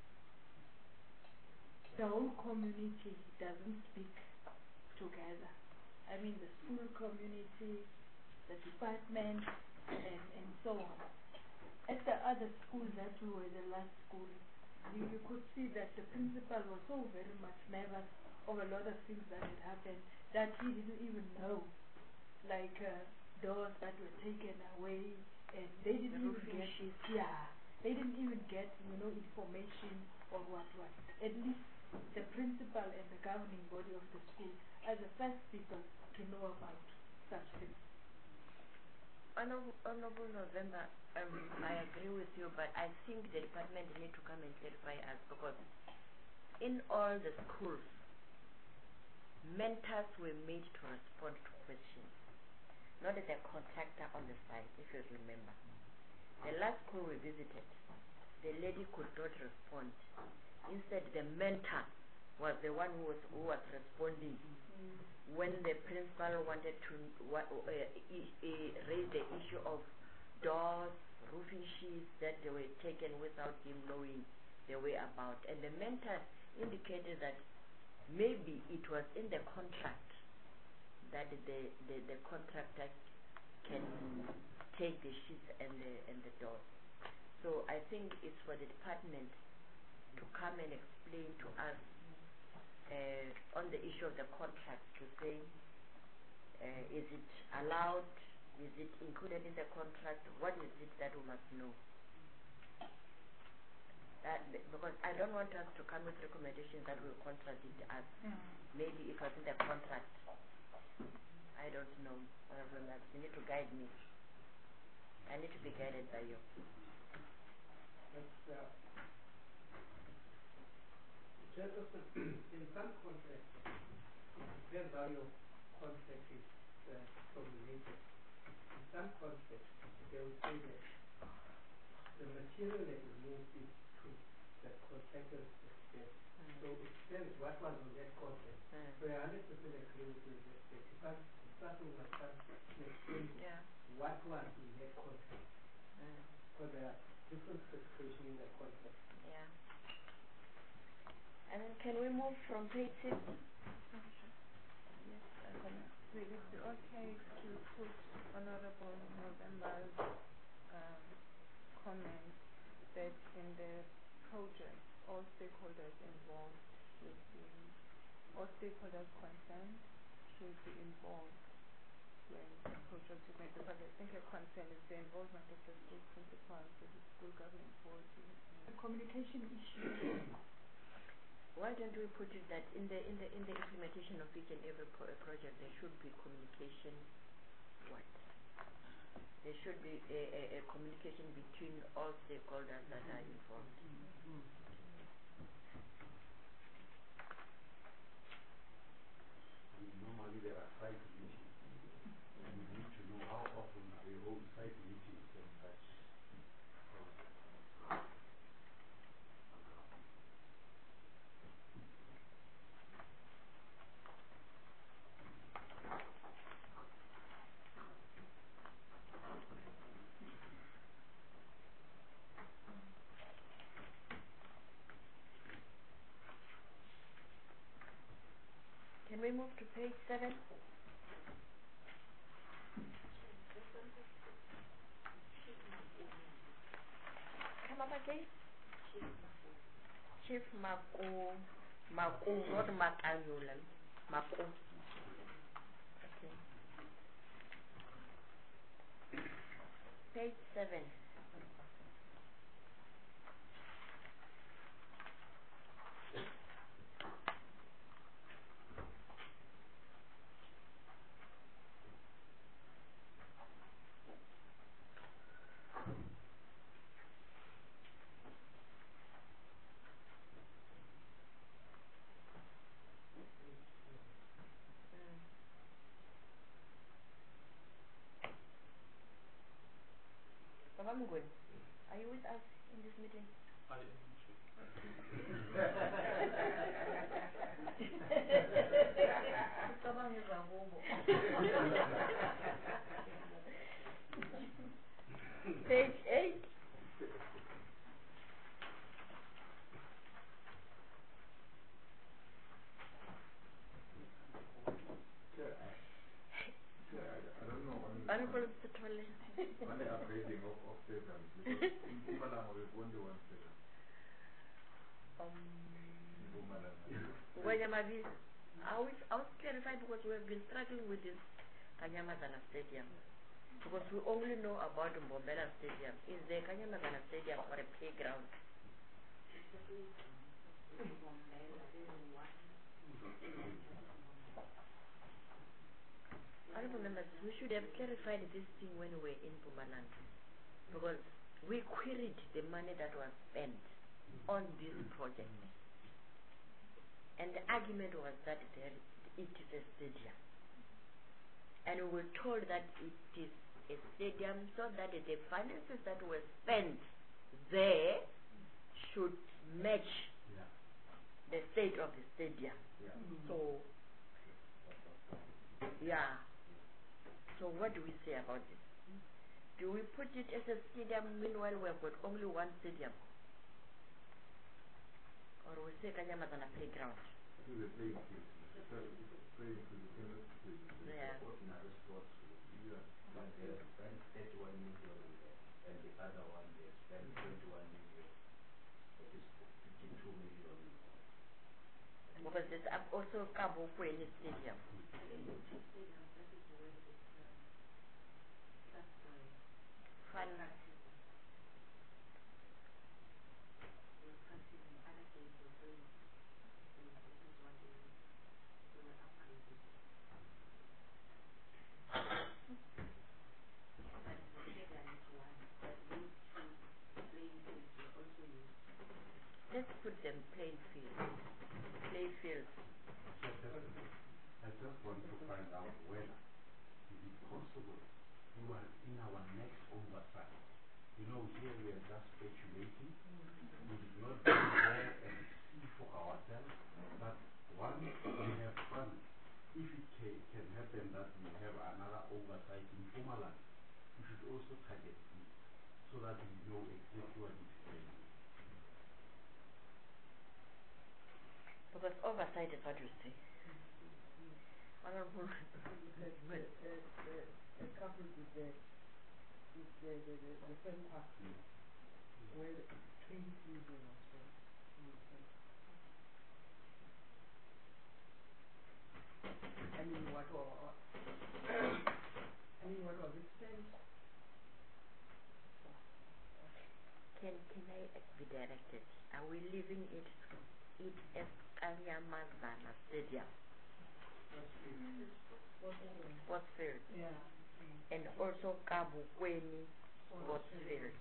[SPEAKER 9] the whole community doesn't speak together. I mean the school community, the department, and, and so on. At the other school that we were the last school, you, you could see that the principal was so very much nervous of a lot of things that had happened that he didn't even know, like uh, doors that were taken away, and they didn't even get it. Yeah, they didn't even get, you know, information or what what. At least the principal and the governing body of the school are the first people to know about such things.
[SPEAKER 1] Honorable, Honorable November, um, I agree with you, but I think the department need to come and clarify us, because in all the schools, mentors were made to respond to questions, not the contractor on the side, if you remember. The last school we visited, the lady could not respond. Instead, the mentor was the one who was, who was responding. Mm. When the principal wanted to uh, uh, uh, raise the issue of doors, roofing sheets that they were taken without him knowing the way about. And the mentor indicated that maybe it was in the contract that the, the, the contractor can take the sheets and the, and the doors. So I think it's for the department to come and explain to us uh, on the issue of the contract, to say uh, is it allowed, is it included in the contract, what is it that we must know. That, because I don't want us to come with recommendations that will contradict us. Mm. Maybe it was in the contract. I don't know. You need to guide me. I need to be guided by you.
[SPEAKER 7] But, uh, Chairperson, in some contracts, it depends how your contract is uh, formulated. In some contracts, they will say that the material that is moved is to the contractor's expense. Mm. So it depends what was on that contract. Mm. So I one hundred percent agree with you that the department must come to explain yeah. what was in that contract. Mm. Because there are different specifications in the contract.
[SPEAKER 1] Yeah. And then can we move from page six?
[SPEAKER 5] Yes, I can. Will it be okay to put Honorable November's um, comment that in the project all stakeholders involved should be, all stakeholders concerned should be involved when the project is made, because I think a concern is the involvement of the school principals, the school governing body.
[SPEAKER 9] The communication issue.
[SPEAKER 1] Why don't we put it that in the in the in the implementation of each and every pro project there should be communication? What? There should be a, a, a communication between all stakeholders that are involved. Mm-hmm.
[SPEAKER 6] Normally there are site meetings, and we need to know how often they hold site meetings and such.
[SPEAKER 1] Can we move to page seven? Come up again. Chief Mako, Mako, not Makazulan, Mako. Okay. Page seven. Mamgwen, are you with us in this meeting?
[SPEAKER 10] I am sure.
[SPEAKER 1] Page eight.
[SPEAKER 2] Chair, I, Chair, I, I don't know on,
[SPEAKER 1] Honorable
[SPEAKER 2] on,
[SPEAKER 1] Sitole.
[SPEAKER 2] on the upgrading of, of stadiums, because in Mpumalanga we've only one stadium.
[SPEAKER 1] Um,
[SPEAKER 2] In Mpumalanga.
[SPEAKER 1] Wanyamavi, I will, I will clarify because we have been struggling with this Kanyamazana Stadium. Because we only know about Mbombela Stadium. Is the Kanyamazana Stadium or a playground? Honorable members, we should have clarified this thing when we were in Mpumalanga. Because we queried the money that was spent on this project. And the argument was that it, had, it is a stadium. And we were told that it is a stadium so that the finances that were spent there should match
[SPEAKER 6] Yeah.
[SPEAKER 1] the state of the stadium.
[SPEAKER 2] Yeah.
[SPEAKER 1] So, yeah. So what do we say about this? Do we put it as a stadium, meanwhile we have got only one stadium? Or we say Kanyamazana playground?
[SPEAKER 2] I think the playing field. The playing field, the tennis field.
[SPEAKER 1] Yeah.
[SPEAKER 6] Ordinary sports.
[SPEAKER 2] Yeah.
[SPEAKER 6] But they have spent thirty-one million on that, and the other one they have spent twenty-one million. That is fifty-two million.
[SPEAKER 1] Because there's up also Cabo Fueni Stadium. Fun. Let's put them plain field. Play fields.
[SPEAKER 6] I just want to find out whether it is possible you are in our next oversight. You know, here we are just speculating. We did not go there and see for ourselves. But once we have fun, if it ca can happen that we have another oversight in Mpumalanga, we should also target it so that we know exactly what is happening.
[SPEAKER 1] Because oversight is what you say. Honorable.
[SPEAKER 7] Coupled with the with the the the, the third part where the train fusion was from. I mean what was I mean what was it spent?
[SPEAKER 1] Can can I be directed? Are we leaving it it as Kanyamazana Stadium? Sports field.
[SPEAKER 7] Yeah.
[SPEAKER 1] And also Cabo Fueni Sports field.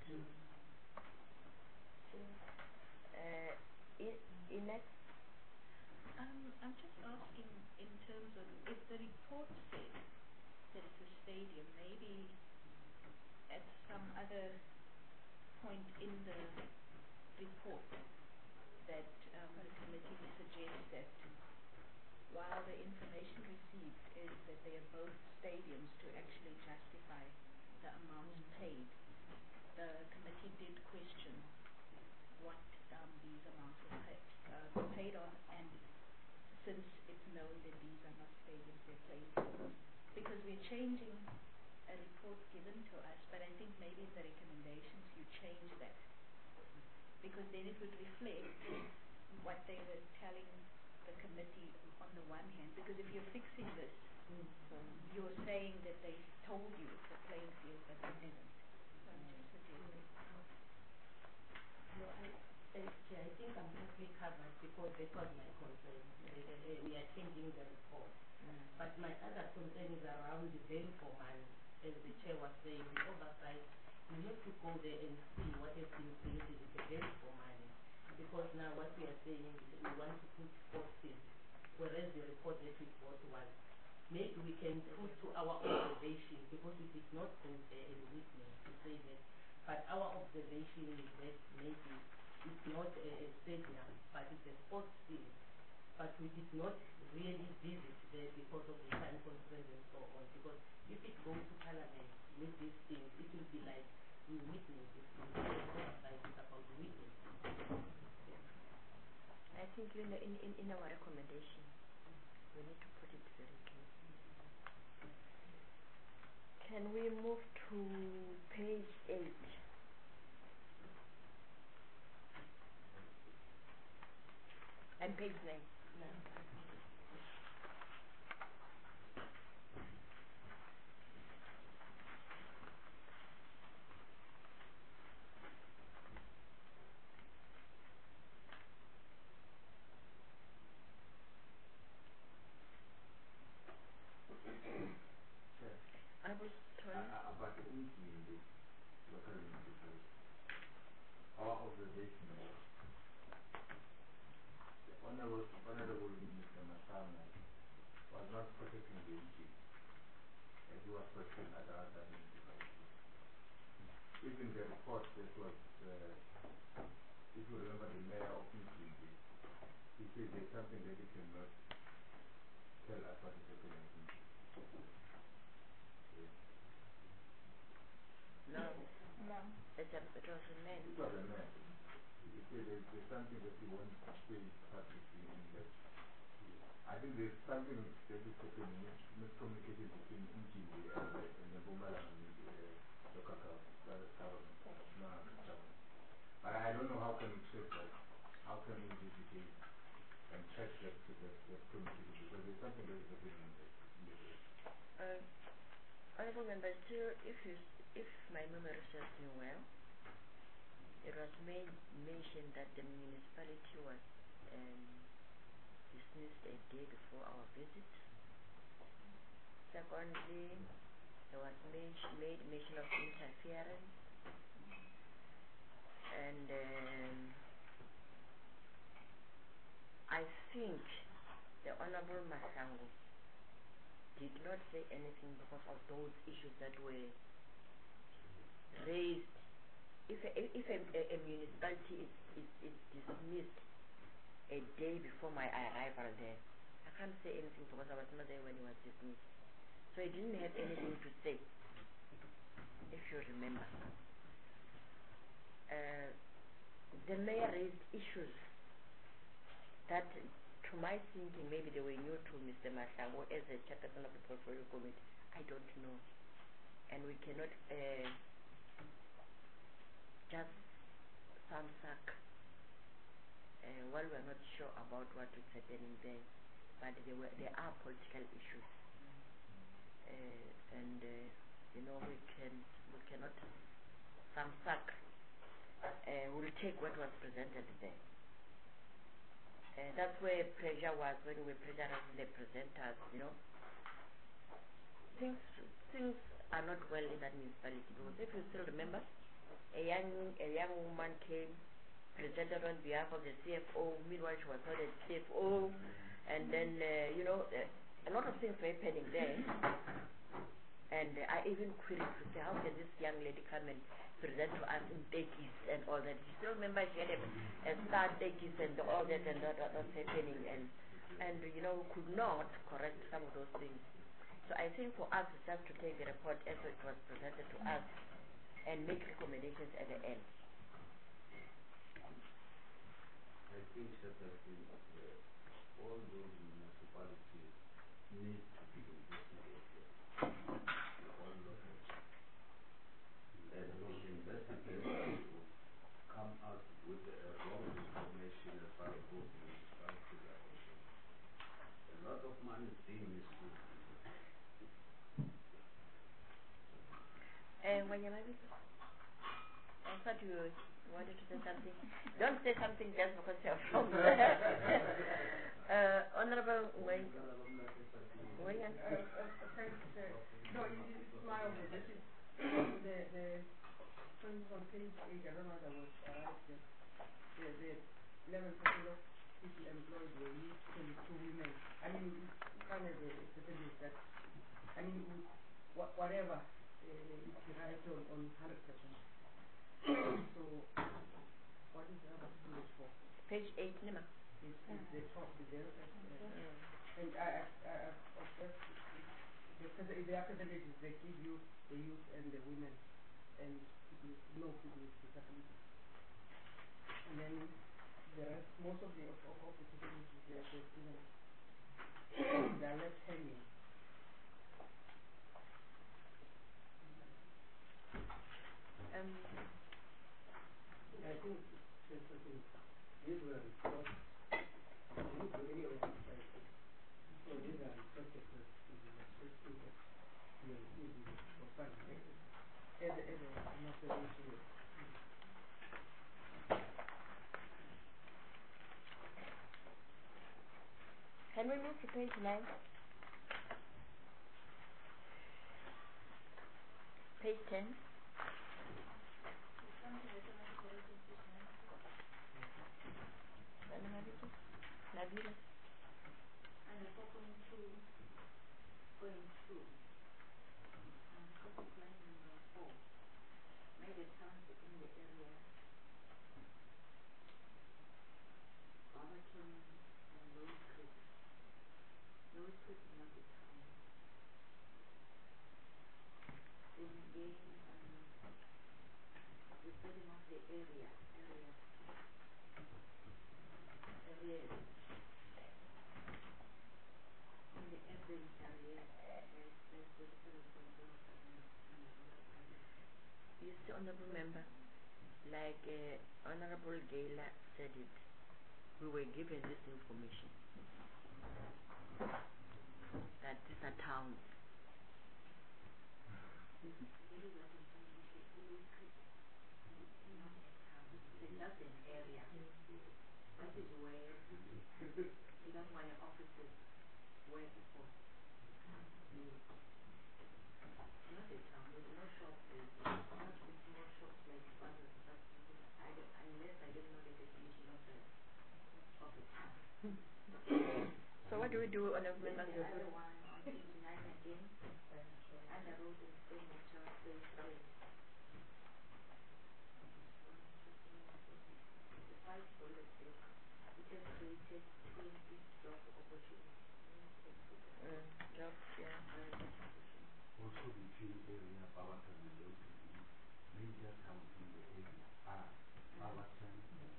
[SPEAKER 1] Uh, in, in next.
[SPEAKER 8] Um, I'm just asking in terms of if the report said that it's a stadium, maybe at some other point in the report that um, the committee suggests that while the information received is that they are both stadiums to actually justify the amounts paid, the committee did question what um, these amounts were paid, uh, paid on, and since it's known that these are not stadiums, they're playing fields. Because we're changing a report given to us, but I think maybe in the recommendations you change that. Because then it would reflect what they were telling the committee on the one hand, because if you're fixing this, mm. you're saying that they told you it's a playing field, but they didn't. So I'm just suggesting.
[SPEAKER 3] No, I, uh, I think I'm mostly covered because that was my concern. Uh, uh, we are changing the report. Mm. But my other concern is around the value for money. As the chair was saying, the oversight, we have to go there and see what has been created is the value for money. Because now what we are saying is we want to put sports fields, whereas the report that we got was maybe we can put to our observation because we did not go there and witness to say that. But our observation is that maybe it's not a, a stadium, but it's a sports field. But we did not really visit there because of the time constraints and so on. Because if it goes to Parliament with these things, it will be like we witness it. Like it's about witness.
[SPEAKER 1] I think in, in, in, in our recommendation, we need to put it very carefully. Can we move to page eight? And page nine.
[SPEAKER 3] Yeah.
[SPEAKER 1] I was told.
[SPEAKER 2] Uh, about the Umkindi, local municipality, our observation was the Honorable, Honorable Mister Masana was not protecting the Umkindi as he was protecting other other municipalities. Even the report that was, uh, if you remember the mayor of Umkindi, he said there's something that he cannot tell us what is happening in Umkindi.
[SPEAKER 1] No.
[SPEAKER 5] No.
[SPEAKER 1] It's a, it was a man.
[SPEAKER 2] It was a man. He said there's, there's something that he won't say publicly in that. I think there's something that is happening, mis miscommunication between Umkindi and the, and the Mpumalanga uh, local government. No, government. But I don't know how can we check that. How can we investigate and check that, that, that communication, because there's something that is happening in the, in the village.
[SPEAKER 1] Uh, Honorable Member, still, if you, if my memory serves me well, it was made mentioned that the municipality was um, dismissed a day before our visit. Secondly, there was made, made mention of interference, and um, I think the Honorable Masango did not say anything because of those issues that were raised. If a, if a, a, a municipality is, is, is dismissed a day before my arrival there, I can't say anything because I was not there when it was dismissed. So he didn't have anything to say, if you remember. Uh, the mayor raised issues that, to my thinking, maybe they were new to Mister Masango as a chairperson of the portfolio committee. I don't know. And we cannot uh, just thumbsuck uh, while we're not sure about what is happening there. But there, were, there are political issues. Uh, and, uh, you know, we, can, we cannot thumbsuck. Uh, we'll take what was presented there. Uh, that's where pressure was, when we pressurized the presenters, you know. Things things are not well in that municipality, because if you still remember, a young a young woman came, presented on behalf of the C F O, meanwhile she was not a C F O, and then, uh, you know, uh, a lot of things were happening there. And uh, I even queried to say, how can this young lady come and present to us in Tekis and all that? You still remember she had a, a star Tekis and all that and that, that was happening, and, and you know, could not correct some of those things. So I think for us it's just to take the report as it was presented to us and make recommendations at the end.
[SPEAKER 6] I think that I think uh, all those municipalities need to be investigated. All local. And from the investigation will come out with the uh, wrong information as far as those municipalities are concerned. A lot of money is being misused.
[SPEAKER 1] And when you're maybe, I thought you wanted to say something. Don't say something just because you're from there. uh, Honorable Wayne. Wayne.
[SPEAKER 7] Uh, uh, thanks. Uh, no, it, it's my observation. The, the, for instance, on page eight, I don't know whether I was arrived there. The, the eleven percent of people employed were youth and two women. I mean, it's kind of a percentage that, I mean, wh whatever uh, it's right on, on one hundred percent. So, what is the other page for?
[SPEAKER 1] Page eight, Nima.
[SPEAKER 7] Is, is the top, the there, uh,
[SPEAKER 1] Mm.
[SPEAKER 7] and I, I, I, I've observed the, pres- the representatives, they give you the youth and the women and people, no people with disabilities. And then the rest, most of the of, of, of the capabilities they are given, they are left hanging.
[SPEAKER 1] Um,
[SPEAKER 7] I think there's something, these were reports, they didn't do any oversight. So these are reports that were restricted that we are receiving for fun. As, a- as a, an observation.
[SPEAKER 1] can we move to page nine? Page ten. Nabila.
[SPEAKER 8] Under four point two point two, um, topic line number four, major towns in the area, Barberton and Rose Creek. Rose Creek is not a town. Then again, um, the setting of the area, area, area, in the urban area, as, as the difference from board of government and the rural area.
[SPEAKER 1] You see, honorable member, like uh, Honorable Gayla said it, we were given this information that these are towns.
[SPEAKER 8] This is what I'm trying to say. Rose Creek is not a town. It's just an area. That is where you don't want your offices where it was. It's not a town. There's no shops. There's not the small shops like others. But I don't, unless I don't know the definition of the of a town.
[SPEAKER 1] So what do we do, honorable
[SPEAKER 8] Then
[SPEAKER 1] member?
[SPEAKER 8] the other one on page nine again, under road and stormwater, phase three. The five bullet says it has created twenty job opportunities.
[SPEAKER 1] Mm, jobs, yeah.
[SPEAKER 6] Also between area Barberton and Rose Creek, major towns in the area are Barberton and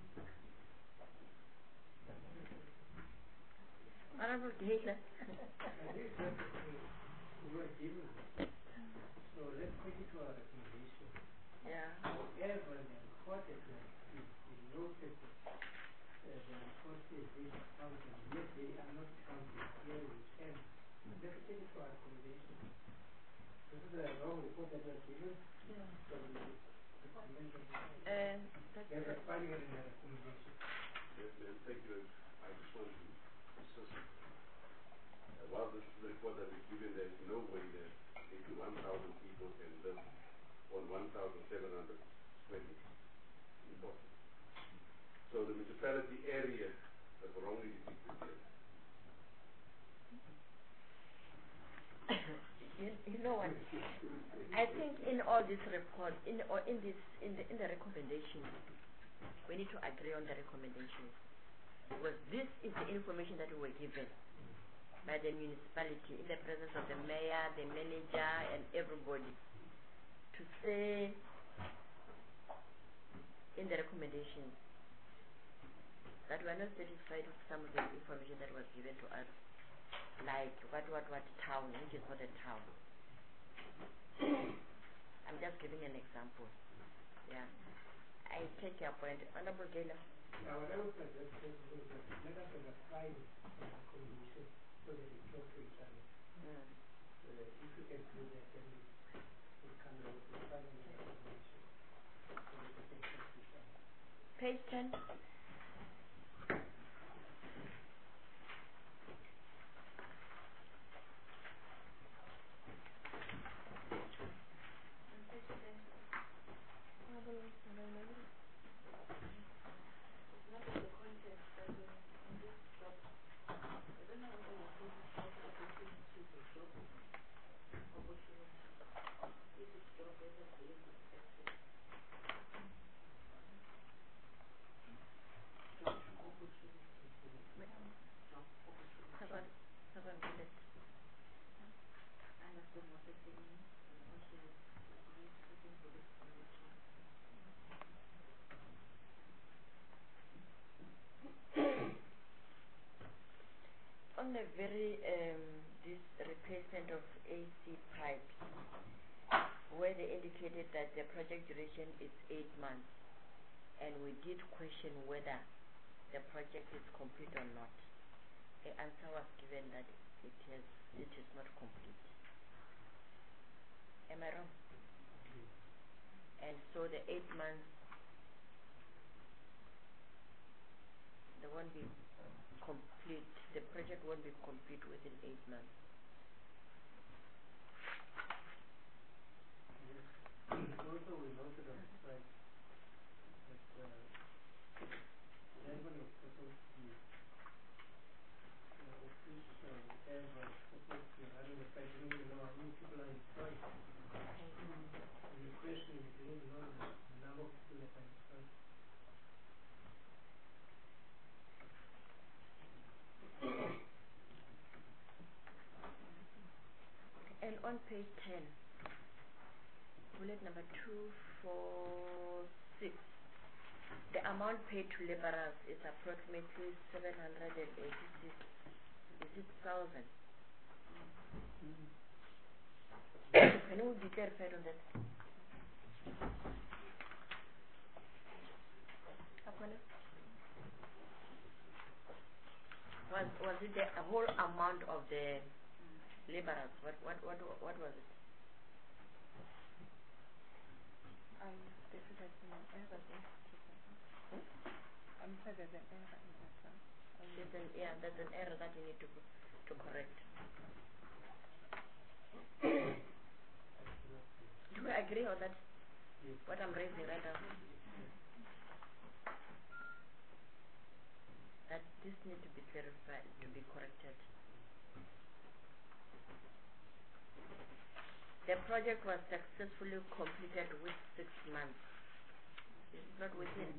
[SPEAKER 1] Honorable Gayla.
[SPEAKER 7] And this is what we were given. So let's take it to our recommendation.
[SPEAKER 1] Yeah.
[SPEAKER 7] However, the report that we have received, we noted that uh, the report says these are towns, and yet they are not counted here in ten. Let's take it to our recommendation. This is the wrong report that was given.
[SPEAKER 8] Yeah.
[SPEAKER 7] So we recommend that we-
[SPEAKER 1] Uh, that's
[SPEAKER 7] there's a
[SPEAKER 1] it.
[SPEAKER 7] failure in the recommendation.
[SPEAKER 10] Yes, ma'am. Thank you. I just want to assist. Uh, while this is the report that we've given, there is no way that eighty-one thousand people can live on one thousand seven hundred square meters. Impossible. So the municipality area is wrongly depicted here.
[SPEAKER 1] you, you know what? I think in all these reports, in or in this in the in the recommendations, we need to agree on the recommendations. Because this is the information that we were given by the municipality in the presence of the mayor, the manager, and everybody to say in the recommendations that we are not satisfied with some of the information that was given to us, like what what what town, which is not a town. I'm just giving an example. Yeah, I take your point, Honorable Gayla.
[SPEAKER 7] Now, what I would suggest is that let us apply the recommendation so that they talk to each other.
[SPEAKER 1] Mm.
[SPEAKER 7] Uh, if you can do that, then we will come out with a final recommendation so that they can talk to each other.
[SPEAKER 1] Page ten.
[SPEAKER 8] Not in the context, but in, in this job, I don't know whether you're saying job opportunity or job opportunity. If it's job, whether being expected.
[SPEAKER 1] on a very, um, this replacement of A C pipes, where they indicated that the project duration is eight months, and we did question whether the project is complete or not. The answer was given that it is, it is not complete. Am I wrong? And so the eight months, they won't be complete, the project won't be complete within eight months.
[SPEAKER 7] Yes. Also, we noted on the site that uh, January was supposed to be uh, official, Eva was supposed to be running the site, didn't even know how many people are employed. And the question is, didn't know the number of people that are employed.
[SPEAKER 1] And on page ten, bullet number two four six, the amount paid to laborers is approximately seven hundred eighty-six. Is it thousand? Can you be clarified on that? Akwana? Was was it the whole amount of the laborers? What what what what was it?
[SPEAKER 5] Um, this is an error there.
[SPEAKER 1] Hmm?
[SPEAKER 5] I'm sure there's an error in that one.
[SPEAKER 1] There's an, yeah, there's an error that you need to to correct. Do you agree on that?
[SPEAKER 7] Yes.
[SPEAKER 1] What I'm raising right now? That this needs to be clarified, to be corrected. The project was successfully completed with six months. It's not within.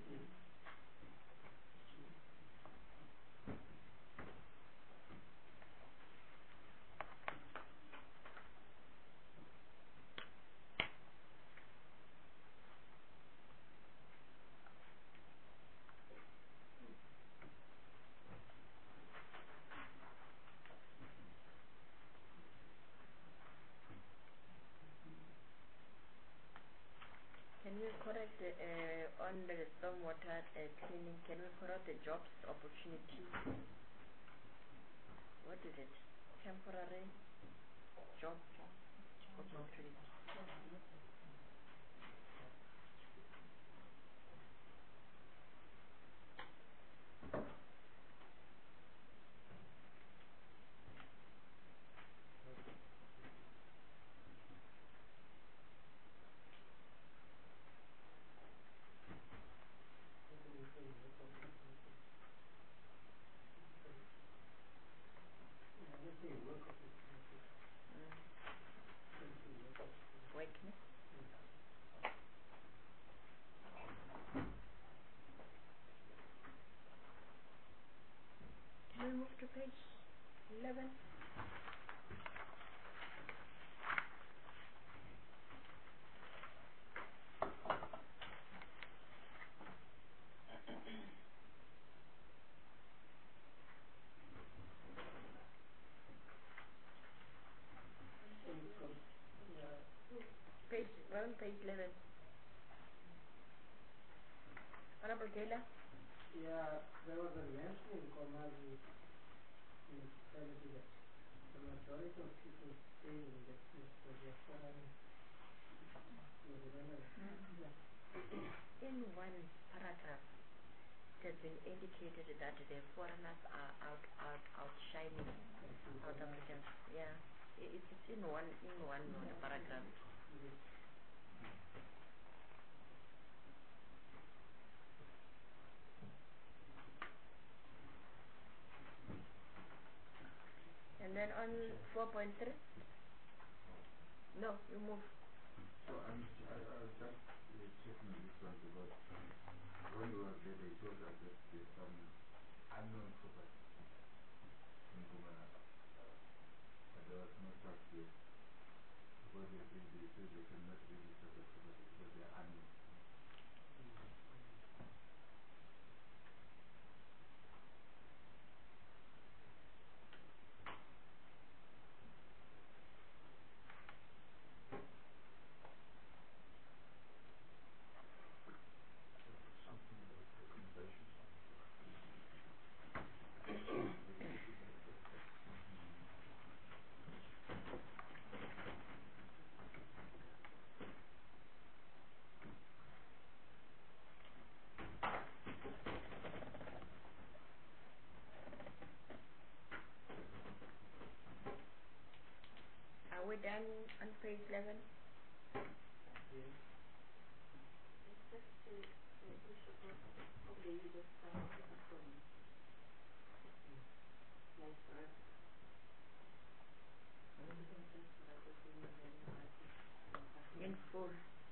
[SPEAKER 1] Can we correct uh, on the stormwater uh, cleaning? Can we correct the jobs opportunity? What is it? Temporary job opportunity. Wakening. Can we move to page eleven? Page, we're on page eleven. Honorable Taylor?
[SPEAKER 7] Yeah, there was a mention in Komazi municipality that the majority of people stay in the place because they are foreigners. You remember that?
[SPEAKER 1] Mm.
[SPEAKER 7] Yeah.
[SPEAKER 1] In one paragraph, it has been indicated that the foreigners are out, out, outshining South Africans. Yeah, I- it's it's in one, in one paragraph.
[SPEAKER 7] Yes.
[SPEAKER 1] And then on four point three? No, you move.
[SPEAKER 2] So I'm, I, I was just uh, checking this one because when we were there, they told us that there's some unknown property in Bumalanga, but there was no tax there because they say they say they cannot register the property because they are unknown.
[SPEAKER 1] we done on page eleven?
[SPEAKER 7] Yes.
[SPEAKER 9] It's just to, to we should go, okay, you just start from like for us. You can just start with the learning artist.
[SPEAKER 1] In full.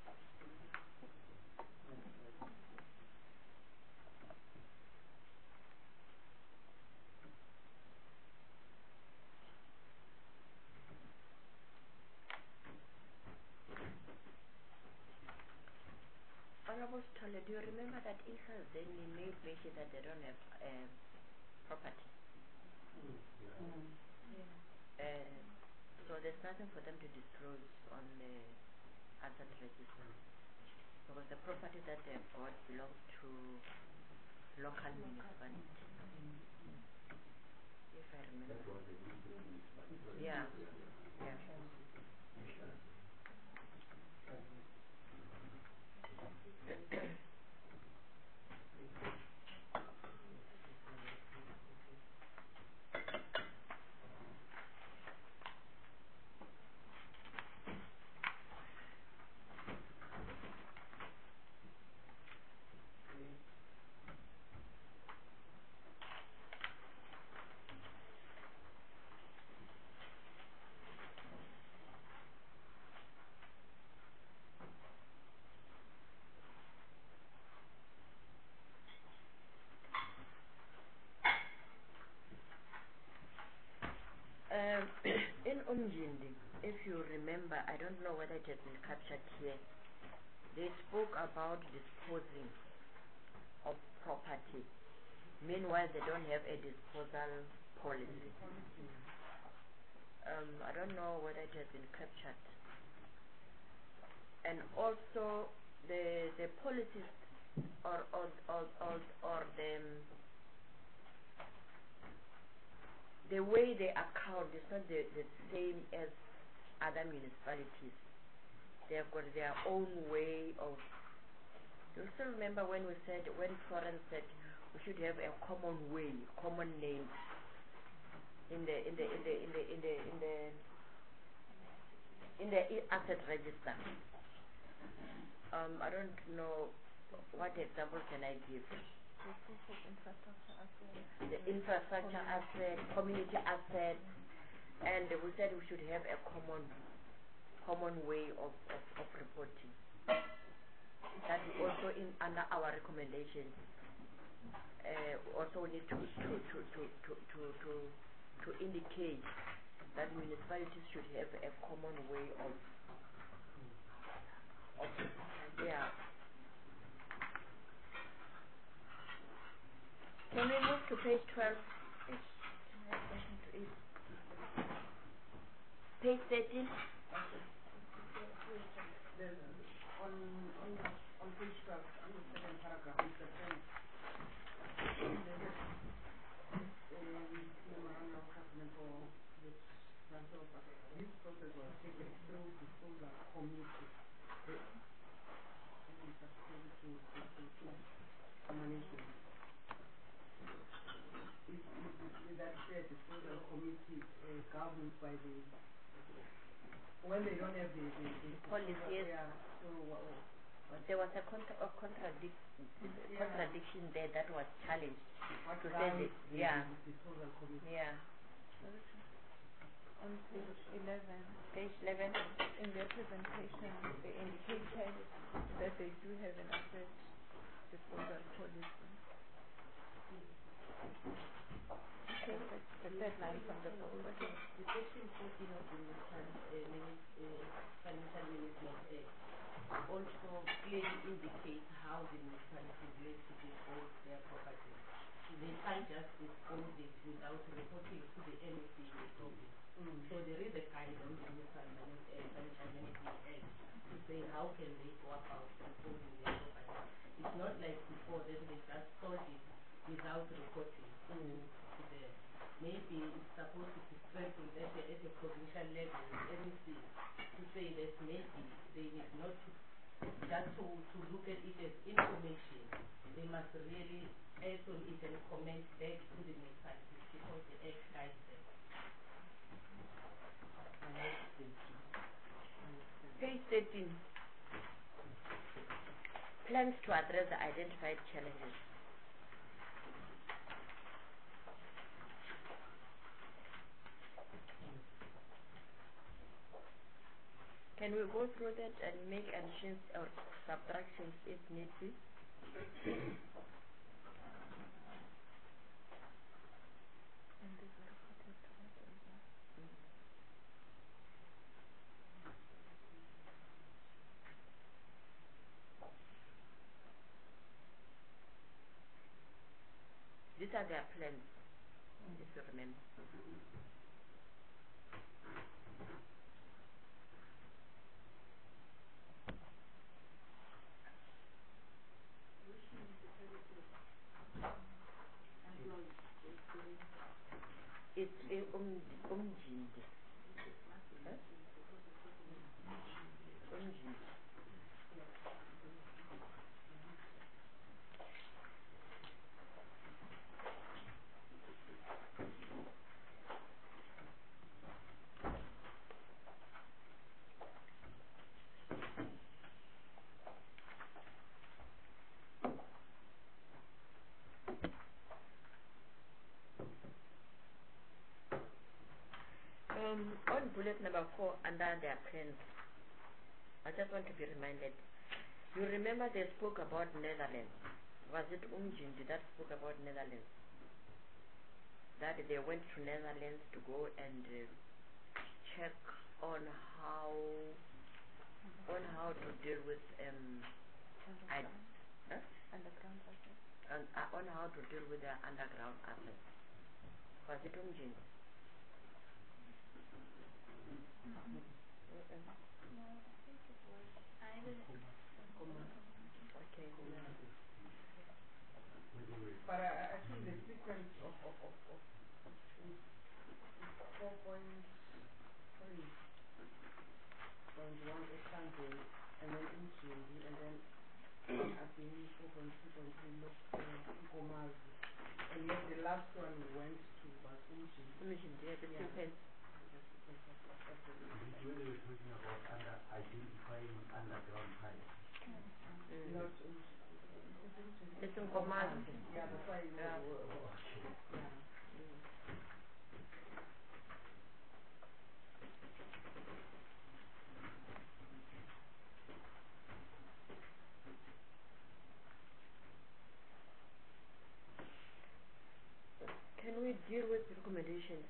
[SPEAKER 1] Honorable Stolle, do you remember that Ilsa Zeni made mention that they don't have um, property?
[SPEAKER 7] Mm.
[SPEAKER 1] Uh, so there's nothing for them to disclose on the asset register. Because the property that they've got belongs to local municipality. If I remember.
[SPEAKER 6] That was the district municipality.
[SPEAKER 1] Yeah. Yeah. Um, in Umjindi, if you remember, I don't know whether it has been captured here, they spoke about disposing of property. Meanwhile, they don't have a disposal policy. Um, I don't know whether it has been captured. And also, the the policies or or or or, or the the way they account is not the, the same as other municipalities. They have got their own way of. Do you still remember when we said, when Florence said we should have a common way, common name in the in the in the in the in the in the in the i- asset register? Um, I don't know what example can I give.
[SPEAKER 5] The proof of infrastructure asset.
[SPEAKER 1] The infrastructure asset, community asset, and we said we should have a common common way of, of, of reporting. That we also in under our recommendations uh, also need to to, to, to, to, to, to, to indicate that municipalities should have a common way of, of yeah. Can we move to page twelve? Ish, can I have something to eat? Page thirteen.
[SPEAKER 7] Then on on on page twelve, on the second paragraph, is the same. Um, memorandum of agreement for the transfer of assets. This process was taken through disposal committee. The, and it's supposed to to to to management. Is, is, is that shared disposal committee uh, governed by the when they don't have the the, the
[SPEAKER 1] Policies.
[SPEAKER 7] Yeah, so what, what
[SPEAKER 1] There was a, contra- a contradic-
[SPEAKER 7] Yeah.
[SPEAKER 1] contradiction there that was challenged.
[SPEAKER 7] what
[SPEAKER 1] To say
[SPEAKER 7] governs
[SPEAKER 1] that-
[SPEAKER 7] the,
[SPEAKER 1] yeah.
[SPEAKER 7] the disposal committee?
[SPEAKER 1] Yeah.
[SPEAKER 5] On page eleven,
[SPEAKER 1] Page eleven.
[SPEAKER 5] in their presentation, they indicated that they do have an asset disposal policy. Okay, that's the third line from the book.
[SPEAKER 3] The section fourteen of the municipal, uh, minis, uh, financial management act also clearly indicates how the municipalities like to dispose their property. They can't just dispose it without reporting to the M E C in the province.
[SPEAKER 7] Mm.
[SPEAKER 3] So there is a guide on the municipal manage, uh, financial management act to say how can they go about disposing their property. It's not like before then they just sold it without reporting to, to the, maybe it's supposed to be strengthened at the, at the provincial level with M E C to say that maybe they need not to just to, to look at it as information. They must really act on it and comment back to the municipalities because the act guides them.
[SPEAKER 7] And that's the-
[SPEAKER 1] thirteen. Plans to address the identified challenges. Can we go through that and make additions or subtractions if need be?
[SPEAKER 5] And these are reported to us as well.
[SPEAKER 1] These are their plans, if you remember. It's uh, um, umjindi. Huh? Umjindi. Um, on bullet number four, under their plans, I just want to be reminded. You remember they spoke about Netherlands. Was it Umjindi that spoke about Netherlands? That they went to Netherlands to go and uh, check on how on how to deal with um I, huh?
[SPEAKER 5] Underground assets.
[SPEAKER 1] on, uh, on how to deal with their underground assets. Was it Umjindi?
[SPEAKER 8] No, I think it was either.
[SPEAKER 1] Okay.
[SPEAKER 7] But I, I think the sequence of, of, of, of is four point three point one Esande and then Umjindi and then again four point two point three look Gomazi. And then the last one went to was Umjindi.
[SPEAKER 1] Umjindi, yeah, the two pens.
[SPEAKER 6] When they were talking about under identifying underground pipes.
[SPEAKER 1] Mm.
[SPEAKER 7] Not Umjindi.
[SPEAKER 1] It's in Gomazi.
[SPEAKER 7] Yeah, that's why you
[SPEAKER 1] Yeah.
[SPEAKER 7] were, were,
[SPEAKER 6] Okay.
[SPEAKER 7] yeah.
[SPEAKER 1] Mm. Can we deal with recommendations?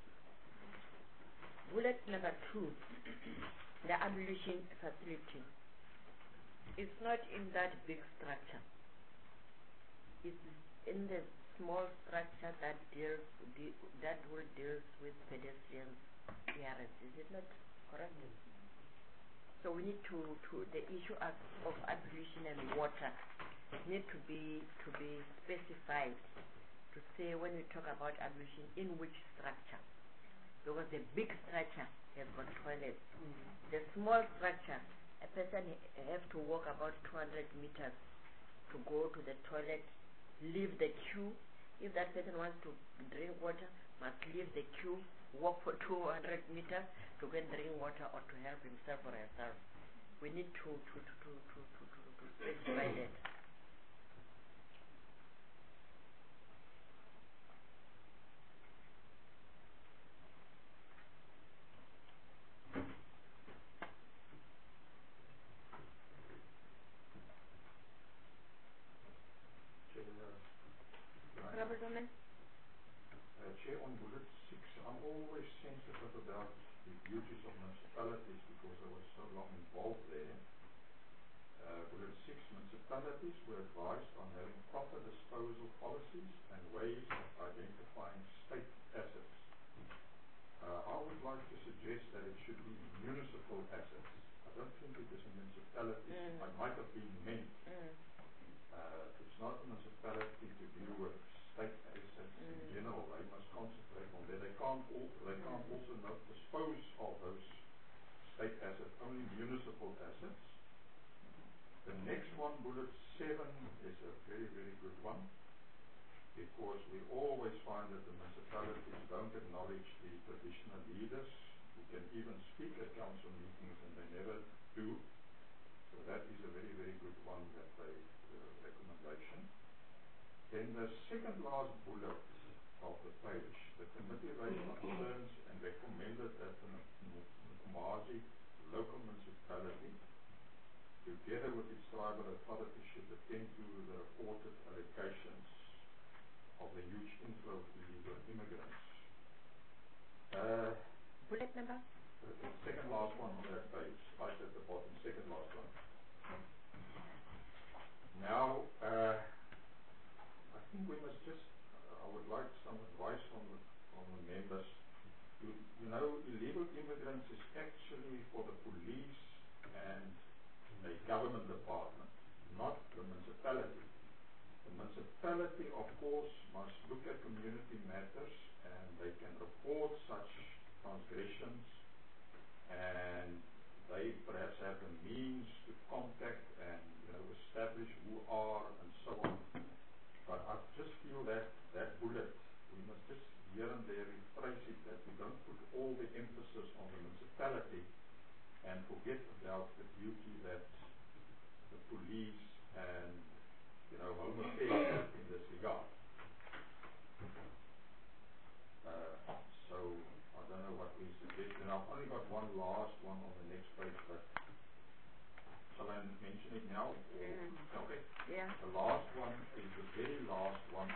[SPEAKER 1] Bullet number two, the ablution facility. It's not in that big structure. It's in the small structure that deals de that will deals with pedestrians clearance. Is it not correct? So we need to, to the issue of, of ablution and water need to be to be specified to say when we talk about ablution in which structure. Because the big structure has got toilets.
[SPEAKER 7] Mm.
[SPEAKER 1] The small structure, a person ha- have to walk about two hundred meters to go to the toilet, leave the queue. If that person wants to drink water, must leave the queue, walk for two hundred meters to go and drink water or to help himself or herself. We need to to to to to to, to, to specify that.
[SPEAKER 4] Chair, uh,
[SPEAKER 1] Honorable Domen?
[SPEAKER 4] uh, Chair, on bullet six, I'm always sensitive about the duties of municipalities because I was so long involved there. Uh, bullet six, municipalities were advised on having proper disposal policies and ways of identifying state assets. Uh, I would like to suggest that it should be municipal assets. I don't think it is a municipality.
[SPEAKER 1] Mm.
[SPEAKER 4] It might have been meant.
[SPEAKER 1] Mm.
[SPEAKER 4] Uh, it's not a municipality to deal with state assets in
[SPEAKER 1] Mm.
[SPEAKER 4] general. They must concentrate on that. They can't, al they can't also not dispose of those state assets, only municipal assets. The next one, bullet seven, is a very, very good one because we always find that the municipalities don't acknowledge the traditional leaders who can even speak at council meetings and they never do. So that is a very, very good one, that they, uh, recommendation. Then the second last bullet of the page, the committee raised concerns and recommended that the Nkomazi local municipality, together with its tribal authority, should attend to the reported allegations of the huge inflow of illegal immigrants. Uh,
[SPEAKER 1] Bullet number?
[SPEAKER 4] the, the second last one on that page, right at the bottom, second last one. Now, uh, I think we must just, uh, I would like some advice from the, from the members. You, you know, illegal immigrants is actually for the police and a government department, not the municipality. The municipality, of course, must look at community matters, and they can report such transgressions, and they perhaps have the means to contact and, you know, establish who are and so on. But I just feel that that bullet, we must just here and there rephrase it, that we don't put all the emphasis on the municipality and forget about the duty that the police and, you know, Home Affairs have in this regard. Uh, so, I don't know what we suggest. And I've only got one last one on the next page, but shall I mention it now? Or?
[SPEAKER 1] Mm.
[SPEAKER 4] Okay.
[SPEAKER 1] Yeah.
[SPEAKER 4] The last one is the very last one,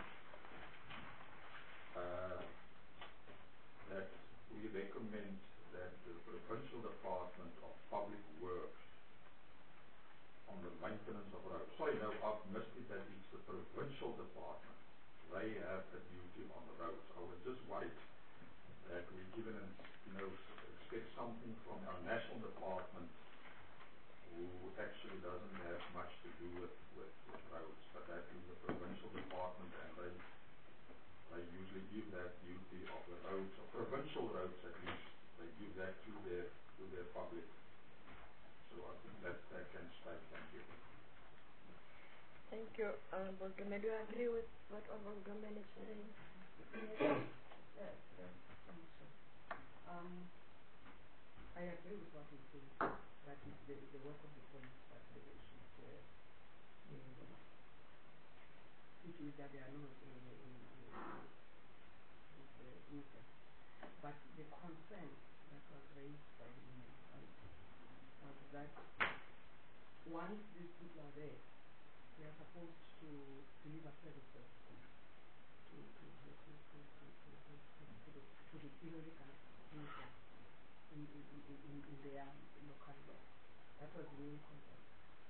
[SPEAKER 4] uh, that we recommend that the Provincial Department of Public Works on the maintenance of roads. Sorry, no, I've missed it, that it's the Provincial Department. They have a duty on the roads. I was just worried that we're given, you know, expect something from our national department who actually doesn't have much to do with, with, with roads, but that is the provincial department, and they they usually give that duty of the roads, or provincial roads at least, they give that to their to their public. So I think that that can stay. Thank you.
[SPEAKER 1] Thank you, Honorable Gome. Do you agree with what Honorable Gome is saying?
[SPEAKER 7] Yes, yes, also. Um, I agree with what he says, that is the, the work of the police, that they should, uh, uh, see to it that there are no uh, uh, uh, these, uh, incidents. But the concern that was raised by the municipality was that once these people are there, they are supposed to deliver services to to the to to to to to to to the to the illegal immigrants in in in in in their locality. That was the main concern.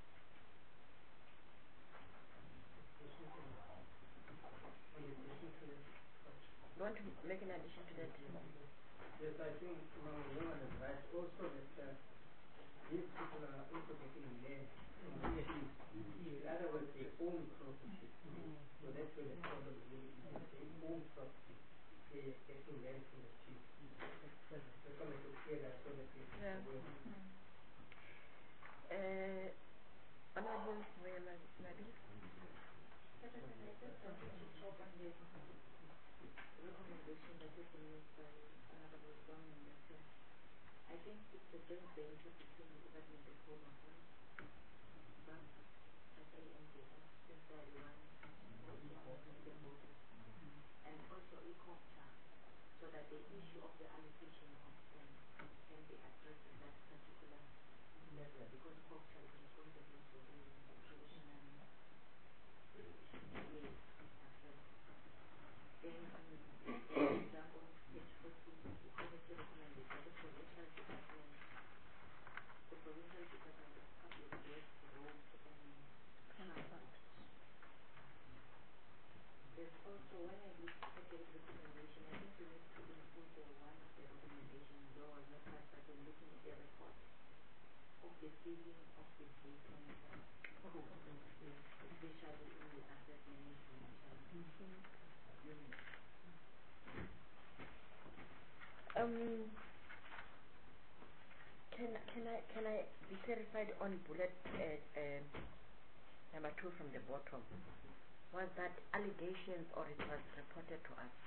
[SPEAKER 3] In addition to that,
[SPEAKER 1] You want to make an addition to that?
[SPEAKER 3] yes, I think Mama Yohan is right. Also that uh, these people are also getting land from the chief. In other words, they own property. So that's where the problem really is. They own property. They are getting land from the chief. Just wanted to clear that so that they can
[SPEAKER 5] Yeah.
[SPEAKER 3] aware.
[SPEAKER 1] Uh, Honorable Moyema Nabil?
[SPEAKER 11] Secretary, I just wanted to talk on the recommendation that has been made by Honorable Government that uh, I think it's a joint venture between the Department of Home Affairs, B A P, S A N D F, since they are the ones working on the border, and also ICOMTA, so that the issue of the allocation of funds can be addressed at that particular level, because COMTA is responsible for the traditional yes, affairs. Then on jump on page fourteen, the committee recommended that the provincial department, the provincial department of public works, roads and transport. There's also, when I look at the recommendation, I think we need to include the one of the recommendations, though I was not part, but when looking at the report of the feeling of the vacant uh, especially in the asset management uh, unit.
[SPEAKER 1] Um, can can I can I be clarified on bullet uh, uh, number two from the bottom? was that allegations or it was reported to us?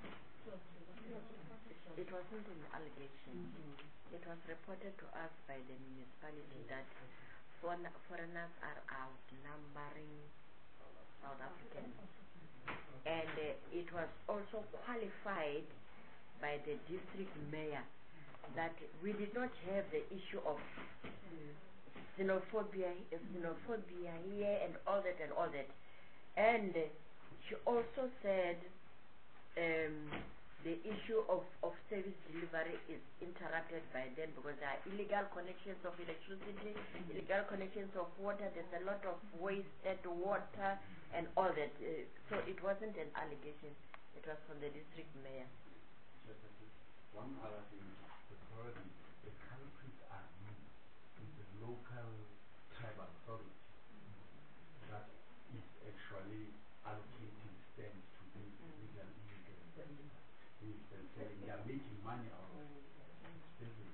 [SPEAKER 1] It wasn't an allegation. Mm-hmm. It was reported to us by the municipality that foreign, foreigners are outnumbering South Africans. And uh, it was also qualified by the district mayor that we did not have the issue of xenophobia, xenophobia here and all that and all that. And uh, she also said um, the issue of, of service delivery is interrupted by them because there are illegal connections of electricity, illegal connections of water, there's a lot of wasted water and all that. Uh, so it wasn't an allegation, it was from the district mayor.
[SPEAKER 6] One other thing, the burden, the countries are with the local tribal authority that is actually allocating stamps to these illegal immigrants. And saying they are making money out of it. Business.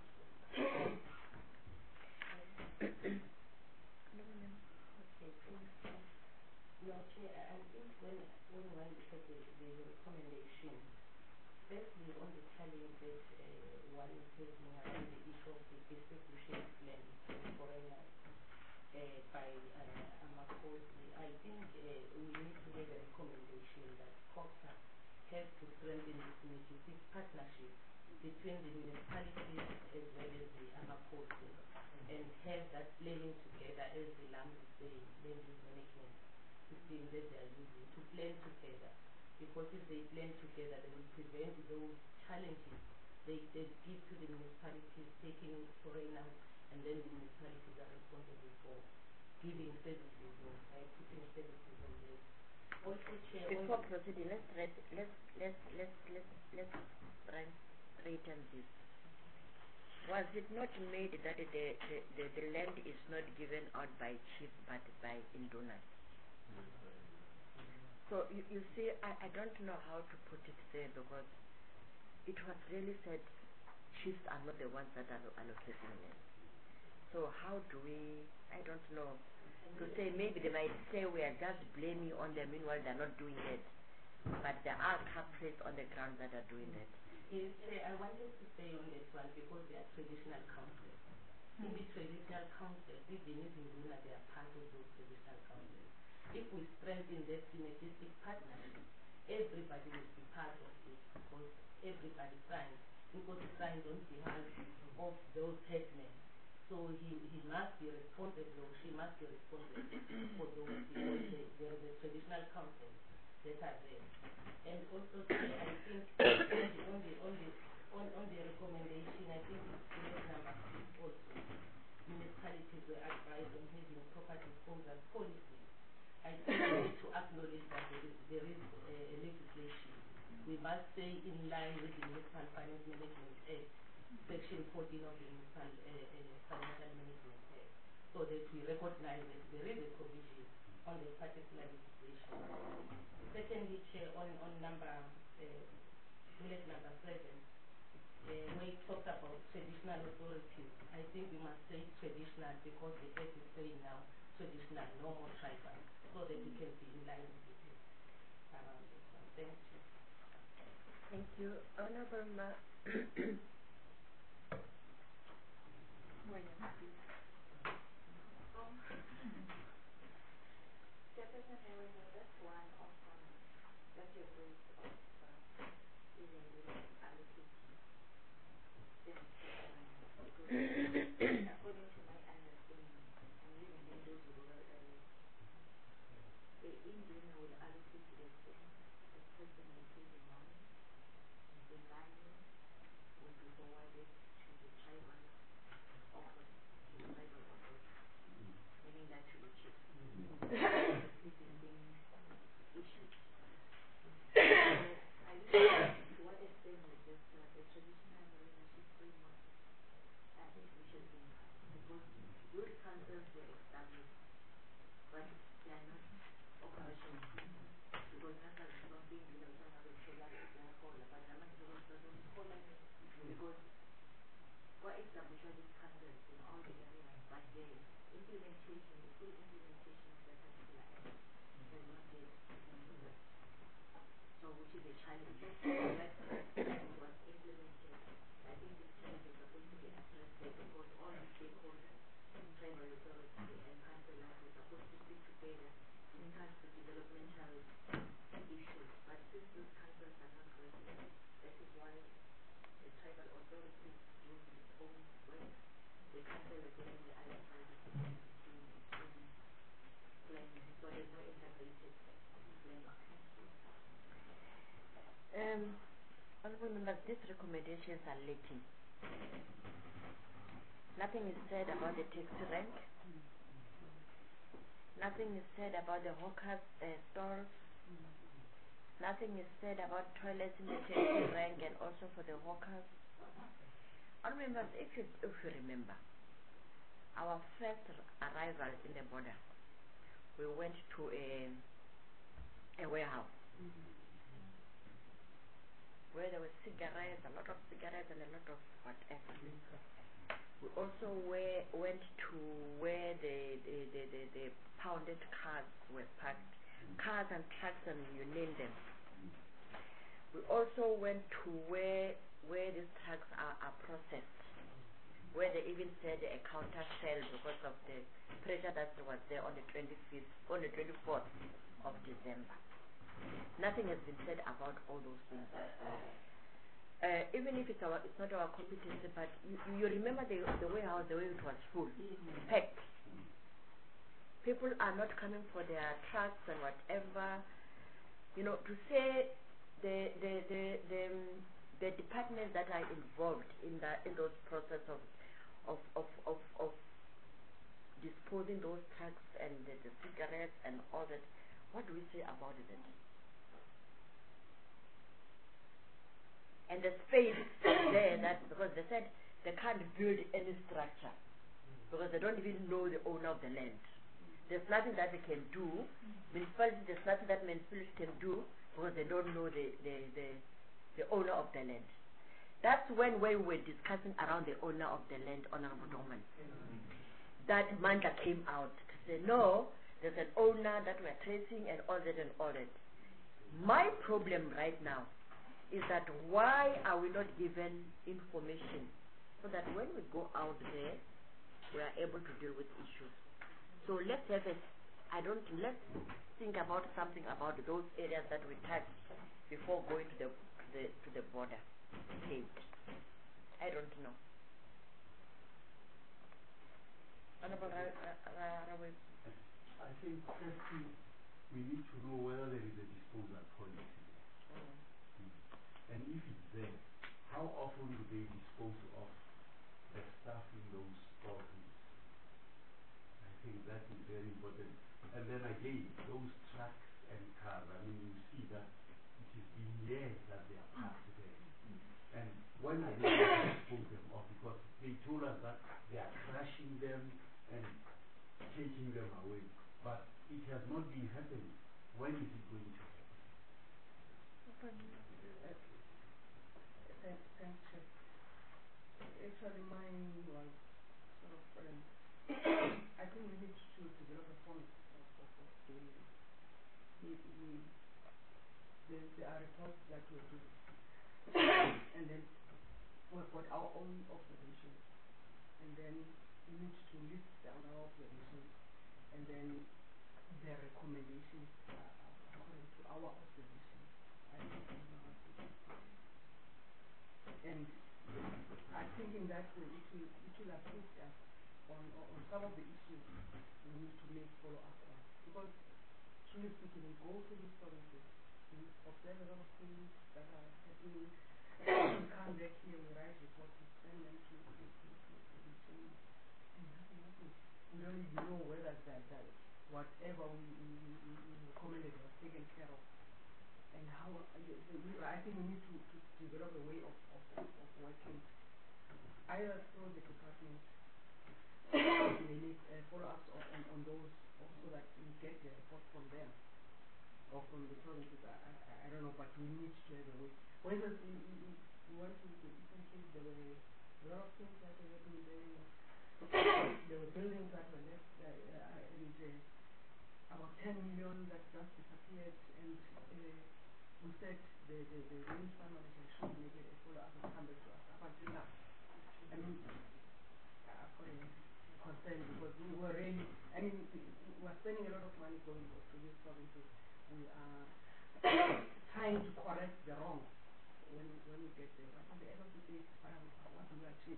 [SPEAKER 3] Okay, thanks. No, Chair, I think when, when one looks at the, the recommendation, firstly on the challenge that uh, one is facing around the issue of the distribution plan for foreigners uh, by uh, Amakosi, I think uh, we need to make a recommendation that COPTA has to strengthen the synergistic partnership between the municipalities as well as the Amakosi and have that planning together, as the L A M is saying, land use management system that they are using, to plan together. Because if they plan together, they will prevent those challenges they, they give to the municipalities, taking foreigners, and then the municipalities are responsible for giving services or uh, putting services on them. Also, Chair,
[SPEAKER 1] before proceeding, let's let's let's let's let's let's let's try and straighten this. Was it not made that the the, the, the land is not given out by chief but by induna? So you, you see, I, I don't know how to put it there because it was really said chiefs are not the ones that are allocating land. So how do we, I don't know, to say maybe they might say we are just blaming on them, meanwhile they're not doing that. But there are culprits on the ground that are doing that.
[SPEAKER 3] Yes, I wanted to say on that one because they are traditional councils. Mm-hmm. In the traditional councils, if they need Induna, they are part of those traditional councils. If we strengthen that synergistic partnership, everybody will be part of it because everybody signs, because he signs on behalf of those headmen. So he, he must be responsible, or she must be responsible for those, because they, there is a traditional council that are there. And also, I think on the, on the, on, on the recommendation, I think it's bullet number six also, municipalities were advised on having proper disposal policy. I think we need to acknowledge that there is, there is a, a legislation. We must stay in line with the Municipal Finance Management Act, Section fourteen of the Municipal uh, uh, Financial Management Act, so that we recognize that there is a provision on this particular legislation. Secondly, Chair, on, on number, uh, bullet number seven, uh, where it talks about traditional authorities, I think we must say traditional because the Act is saying now traditional, no more tribal, so that we can be in line with it around this one. Thank you.
[SPEAKER 1] Thank you. Honorable Ma
[SPEAKER 11] William, please. Um, Chairperson, there was uh, just one of um, that you raised of uh, even the allocating them because according to my understanding, and living in those rural areas, the Indian will allocate the same, the person will pay the money, the money will be forwarded to the tribal office, to the tribal office, meaning that to the chief. This is being issued. So I don't know to what extent is this uh, the traditional leadership framework uh, we should be inclined, because those councils were established, but they are not operational. Because that's a something you know, some other solar call, but I'm not sure because what is the these councils in all the areas, but the implementation, the full implementation of that particular act has not yet is a challenge. But as it was implemented, I think this challenge is supposed to be addressed there because all the stakeholders, tribal authority and councillors were supposed to sit together, discuss the developmental issues. But since those councils are not resident, that is why the tribal authority is doing its own work. The councillors then on the other side is doing its own planning. So there's no integrated planning.
[SPEAKER 1] Um, honorable members, these recommendations are lacking. Nothing is said about the taxi rank. Nothing is said about the hawkers uh, stores. Nothing is said about toilets in the taxi rank and also for the hawkers. Honorable members, if you, if you remember, our first arrival in the border, we went to a, a warehouse where there were cigarettes, a lot of cigarettes and a lot of whatever. We also were, went to where the, the, the, the, the pounded cars were parked, cars and trucks and you name them. We also went to where where these trucks are, are processed, where they even said a counter fell because of the pressure that was there on the twenty-fifth, on the twenty-fourth of December. Nothing has been said about all those things. Uh, even if it's our, it's not our competency, but you, you remember the, the warehouse, the way it was full, packed. People are not coming for their trucks and whatever. You know, to say the the the the, um, the departments that are involved in that in those process of of of of, of disposing those trucks and the, the cigarettes and all that. What do we say about it? And the space there, that because they said they can't build any structure because they don't even know the owner of the land. There's nothing that they can do. Municipality, there's nothing that municipality can do because they don't know the, the, the, the owner of the land. That's when we were discussing around the owner of the land, Honorable Dorman. That Mandla came out to say, no, there's an owner that we're tracing and all that and all that. My problem right now is that why are we not given information so that when we go out there, we are able to deal with issues. So let's have a, I don't, let's think about something about those areas that we touched before going to the, to the, to the border gate. I don't know. Honorable Rawe.
[SPEAKER 6] I think firstly, we need to know whether there is a disposal policy. And if it's there, how often do they dispose of the stuff in those stores? I think that is very important. And then again, those trucks and cars, I mean, you see that it has been years that they are parked there. And when are they going to dispose them off? Because they told us that they are crashing them and taking them away. But it has not been happening. When is it going to happen?
[SPEAKER 7] Thanks, thanks, Chef. Actually, mine was sort of, um, I think we need to develop a fund of, of, of the, we, we, there, there are reports that we're doing. And then we've got our own observations. And then we need to list down our observations. And then their recommendations uh, according to our observations. I don't know how to do. And I'm thinking that uh, it will it will assist us on, on on some of the issues we need to make follow up on. Because truly speaking, we go to these provinces, we observe a lot of things that are happening. We come back here, we write reports, we send them to to to to, to the chain, and nothing happens. We don't even know whether that that whatever we we, we, we recommended was taken care of. And how uh, the, the, I think we need to, to develop a way of, of, of, of working either through the department. We need uh, follow-ups on, on, on those also that we get the report from them or from the provinces. I, I, I don't know, but we need to have a way. For instance, we, we, we went to the Eastern Cape, there were a lot of things that were happening there. There were buildings that were left uh, uh, and uh, about ten million that just disappeared, and uh, we said the, the, the municipal manager should make it a follow-up and come back to us up until now. I mean, I've got a concern because we were really, I mean, we were spending a lot of money going to these provinces. We are trying to correct the wrong when, when we get there. But at the end of the day, what do we achieve?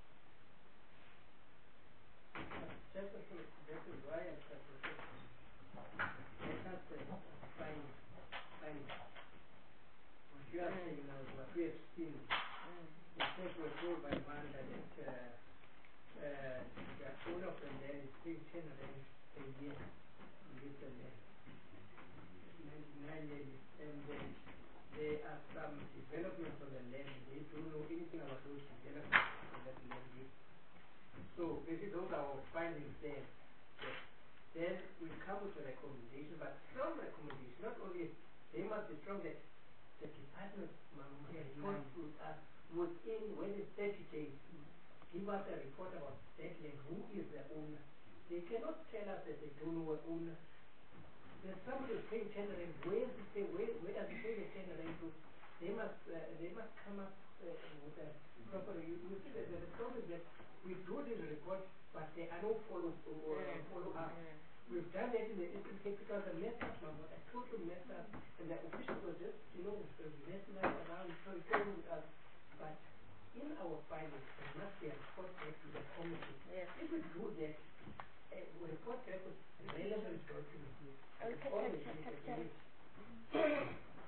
[SPEAKER 3] Just to say, that is why I said to say, let us uh, find, find what you are saying now is what we have seen.
[SPEAKER 1] Mm.
[SPEAKER 3] In fact, we were told by one that it, uh, uh, the owner of the land is paying ten rand a year to lease the land. ninety-nine years. And uh, there are some developments on the land. They don't know anything about those developments on that land. So basically those are our findings there. Yes. Then we come with a recommendation, but strong recommendation. Not only they must be strong that the department must report to us within within thirty days. Give us a report about that land. Who is the owner? They cannot tell us that they don't know what owner. There's somebody who's paying ten rand. Where does he pay? Where, where does he pay the ten rand to? They must uh, they must come up uh, with a proper. You, you see that the problem is that we do this report, but there are no follow uh,
[SPEAKER 1] Mm.
[SPEAKER 3] follow up.
[SPEAKER 1] Mm.
[SPEAKER 3] We've done that in the Eastern Cape because the mess up, but a total mess up, and the officials were just, you know, messing us around, trying with us. But in our findings, there must be a report back to the committee.
[SPEAKER 1] Yes.
[SPEAKER 3] If we do that, uh, we report back with relevant documents.
[SPEAKER 1] Okay,
[SPEAKER 3] Always
[SPEAKER 1] okay,
[SPEAKER 3] make a
[SPEAKER 1] okay.
[SPEAKER 3] delete.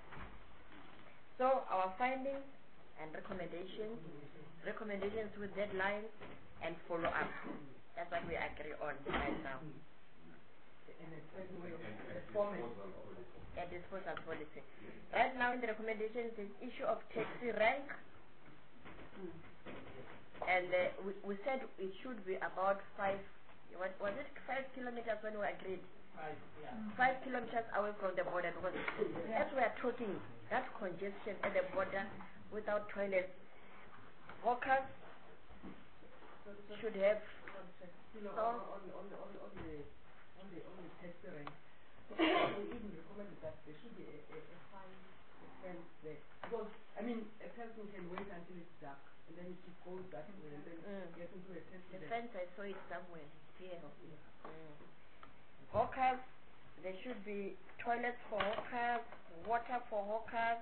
[SPEAKER 1] So our findings and recommendations, recommendations with deadlines and follow up. That's what we agree on right now.
[SPEAKER 3] And a certain way of
[SPEAKER 6] And- and
[SPEAKER 3] performance.
[SPEAKER 6] disposal policy.
[SPEAKER 1] And disposal policy. Right now in the recommendations is issue of taxi rank, and uh, we, we said it should be about five, what was it, five kilometers when we agreed?
[SPEAKER 3] Right, yeah.
[SPEAKER 1] Five kilometers away from the border, because as we are talking, that congestion at the border without toilets, workers should have
[SPEAKER 3] You know,
[SPEAKER 1] So-
[SPEAKER 3] on, on, on, on the on the on the taxi rank, we even recommended that there should be a, a, a fine fence there. Because I mean, a person can wait until it's dark and then he goes that way and then
[SPEAKER 1] Mm.
[SPEAKER 3] gets into a taxi.
[SPEAKER 1] the
[SPEAKER 3] there.
[SPEAKER 1] fence. I saw it somewhere here.
[SPEAKER 3] Okay.
[SPEAKER 1] Mm. Hawkers, there should be toilets for hawkers, water for hawkers,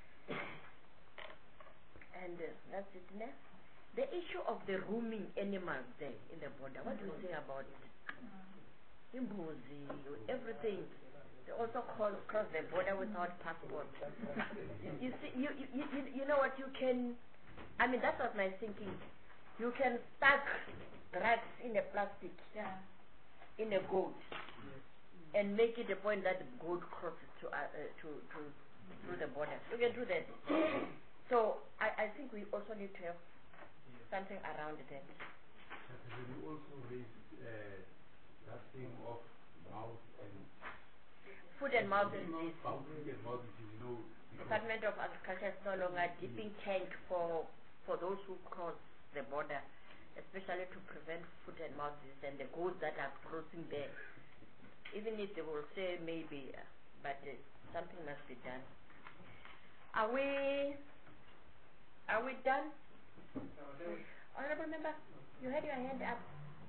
[SPEAKER 1] and uh, that's it. Next, the issue of the roaming animals there in the border. What do you say about it? Imbuzi, everything. They also call, cross the border without passport. you, you see, you, you, you, you know what you can. I mean, that was my thinking. You can stuck drugs in a plastic,
[SPEAKER 9] Yeah.
[SPEAKER 1] in a goat, and make it a point that the goat crosses to uh, uh, to to through the border. You can do that. So I, I think we also need to have something around that.
[SPEAKER 6] But we also raised uh, that thing of mouth and
[SPEAKER 1] Food and mouth disease.
[SPEAKER 6] mouth and mouth disease, you know, because
[SPEAKER 1] Department of Agriculture is no longer dipping tank for for those who cross the border, especially to prevent foot and mouth disease and the goats that are crossing there. Even if they will say maybe, uh, but uh, something must be done. Are we? Are we done? Honorable member, you had your hand up.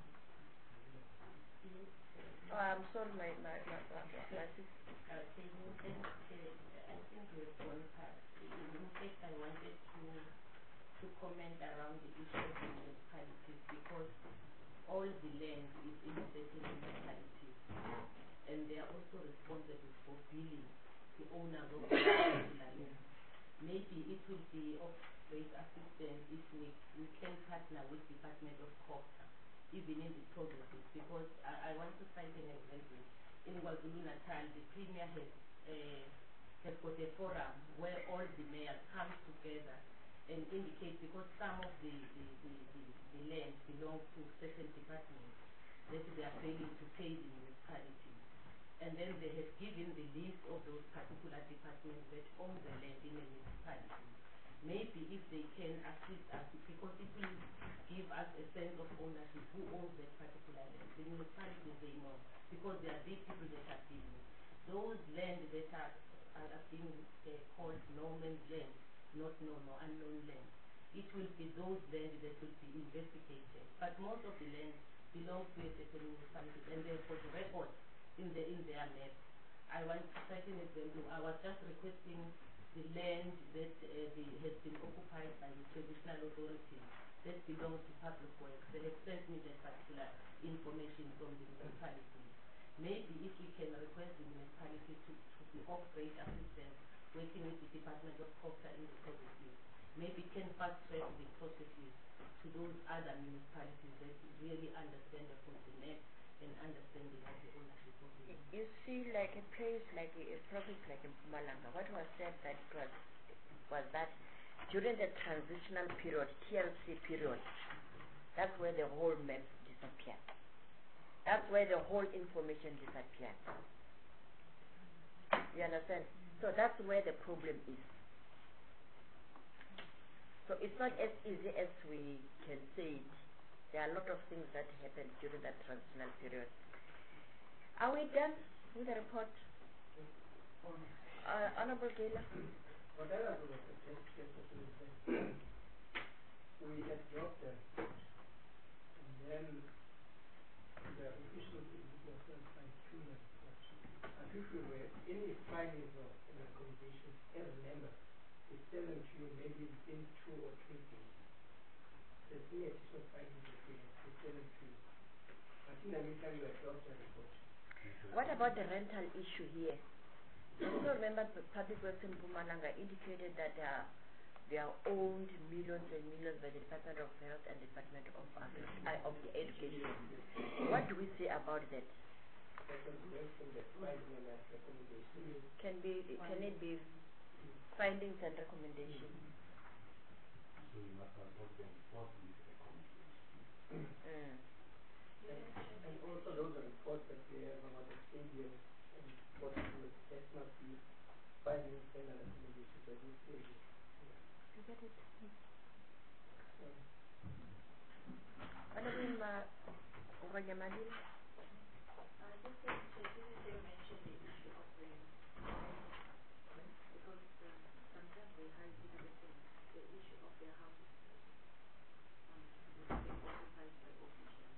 [SPEAKER 1] Oh, I'm sorry, my my my my, my sister.
[SPEAKER 11] Uh, they wanted, uh, I think we've gone past. In fact, I wanted to to comment around the issue of the municipalities because all the land is in certain municipalities, and they are also responsible for billing the owners of the particular land. Maybe it will be of great assistance if we, we can partner with Department of Culture, even in the provinces, because I, I want to cite an example. In KwaZulu-Natal, the Premier has, uh, has got a forum where all the mayors come together and indicate, because some of the, the, the, the, the land belongs to certain departments, that they are failing to pay the municipalities. And then they have given the list of those particular departments that own the land in a municipality. Maybe if they can assist us, because it will give us a sense of ownership, who owns that particular land. The municipalities, they know, because they are big people that are dealing. Those land that are
[SPEAKER 3] are, are being uh, called no man's land, not no, no, unknown land. It will be those land that will be investigated. But most of the land belongs to a certain municipality, and they've got records in the in their map. I want to cite an example. I was just requesting the land that uh, the, has been occupied by the traditional authority that belongs to public works. They have sent me that particular information from the municipality. Maybe if we can request the municipality to, to be of great assistance, working with the Department of Culture in the processes, maybe can fast track the processes to those other municipalities that really understand the continent and understanding of the ownership of the land.
[SPEAKER 1] You see, like a place, like a, a province like in Mpumalanga, what was said that it was, was that during the transitional period, T L C period, that's where the whole map disappeared. That's where the whole information disappeared. You understand? So that's where the problem is. So it's not as easy as we can say it. There are a lot of things that happened during that transitional period. Are we done with the report? Uh, Honorable Gela?
[SPEAKER 7] What I was going to suggest is that we adopt them, and then the officials in the government fine-tune the report. And if we were any findings or recommendations as a member, we send them to you maybe within two or three days. There's any additional findings that we have, we send them to you. But in the meantime, you adopt the report.
[SPEAKER 1] What about the rental issue here? You also remember the Public Works in Mpumalanga indicated that uh, they are owned millions and millions by the Department of Health and Department of, Agri uh, of the Education. What do we say about that? Can be can it be findings and recommendations?
[SPEAKER 6] So you must have got the report with recommendations.
[SPEAKER 1] Mm.
[SPEAKER 7] And also those are reports that we have about the stadium and what that must be findings and recommendations of this stadium.
[SPEAKER 1] You get it?
[SPEAKER 7] So,
[SPEAKER 1] Honorable Ma Oranyamalil?
[SPEAKER 11] I just think Secretary mentioned the issue of the because um, sometimes they hide the things, the issue of their houses um, being occupied by officials.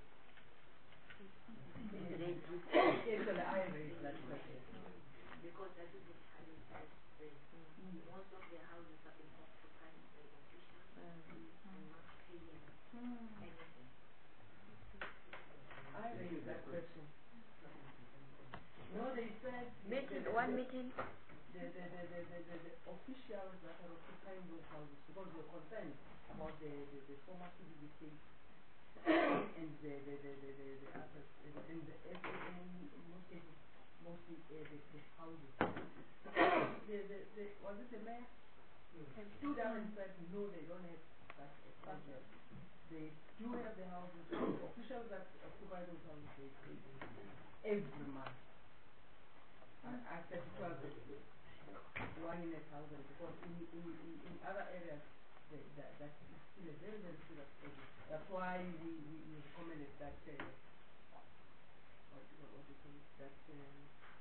[SPEAKER 7] Actually, I raised that question.
[SPEAKER 11] Because that is the challenge that they, mm. most of their houses have been occupied by officials mm. and not paying mm. anything.
[SPEAKER 7] I raised that question. No, they said
[SPEAKER 1] meeting,
[SPEAKER 7] the, the,
[SPEAKER 1] one
[SPEAKER 7] the,
[SPEAKER 1] meeting.
[SPEAKER 7] The, the, the, the, the, the, the officials that are occupying those houses because they're concerned about the, the, the former C B D C and the the the the, the, the others and, and the S A N in most cases mostly uh, the, the houses. the, the, the, was it the mayor? Mm. Stood down and said no, they don't have that problem. They do have the houses. The officials that occupy those houses they pay every month. I, I said it was one in a thousand because in in, in, in other areas the, that that is still a very very serious problem. That's why we, we, we recommended that uh, what what what do you call it that um,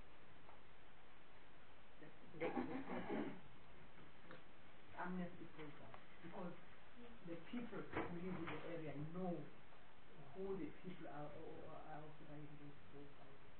[SPEAKER 7] that the, the, the, the amnesty program because the people who live in the area know who the people are or are occupying those those houses.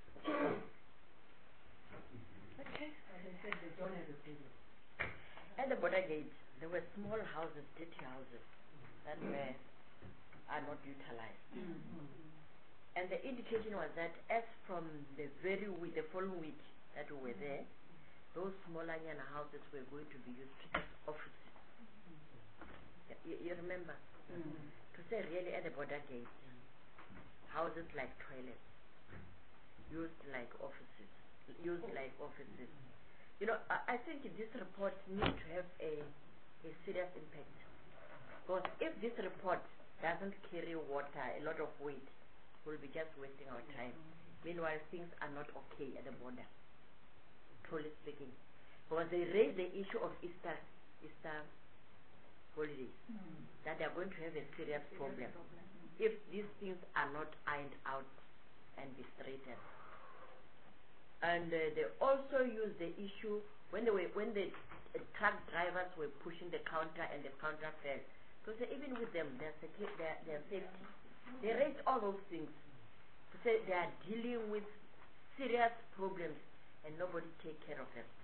[SPEAKER 1] Okay.
[SPEAKER 7] As I said, they don't have a problem.
[SPEAKER 1] At the border gate, there were small houses, dirty houses, that were are not utilized.
[SPEAKER 7] Mm-hmm.
[SPEAKER 1] And the indication was that as from the very week, the following week that we were there, those smaller Nyana houses were going to be used as offices. Yeah, you, you remember?
[SPEAKER 7] Mm-hmm.
[SPEAKER 1] To say really at the border gate, houses like toilets, used like offices, used like offices. You know, I, I think this report needs to have a, a serious impact. Because if this report doesn't carry water, a lot of weight, we'll be just wasting our time. Meanwhile, things are not okay at the border, truly speaking. Because they raise the issue of Easter, Easter holidays, mm. that they are going to have a serious problem if these things are not ironed out and be straightened. And uh, they also use the issue when they were when the uh, truck drivers were pushing the counter and the counter fell. Because even with them, their secu- their their safety, they raised all those things to say they are dealing with serious problems and nobody take care of them.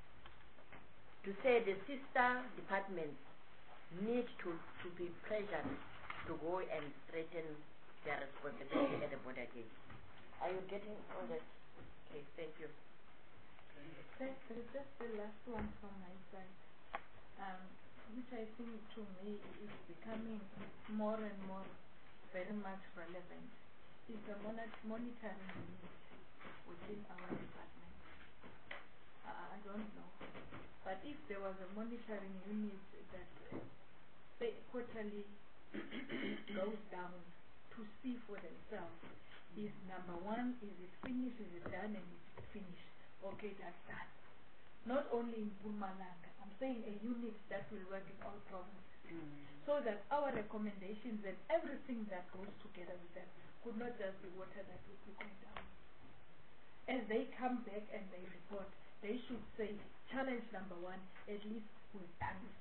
[SPEAKER 1] To say the sister departments need to, to be pressured to go and straighten their responsibility at the border gate. Are you getting all that? Okay, thank you.
[SPEAKER 9] That, that's just the last one from my side, um, which I think to me is becoming more and more very much relevant. Is the mon- monitoring unit within our department. Uh, I don't know. But if there was a monitoring unit that uh, say quarterly goes down to see for themselves, is number one, is it finished, is it done, and is it finished? Okay, that's done. Not only in Mpumalanga, I'm saying a unit that will work in all provinces. Mm. So that our recommendations and everything that goes together with that could not just be water that would be going down. As they come back and they report, they should say, challenge number one, at least we've done it.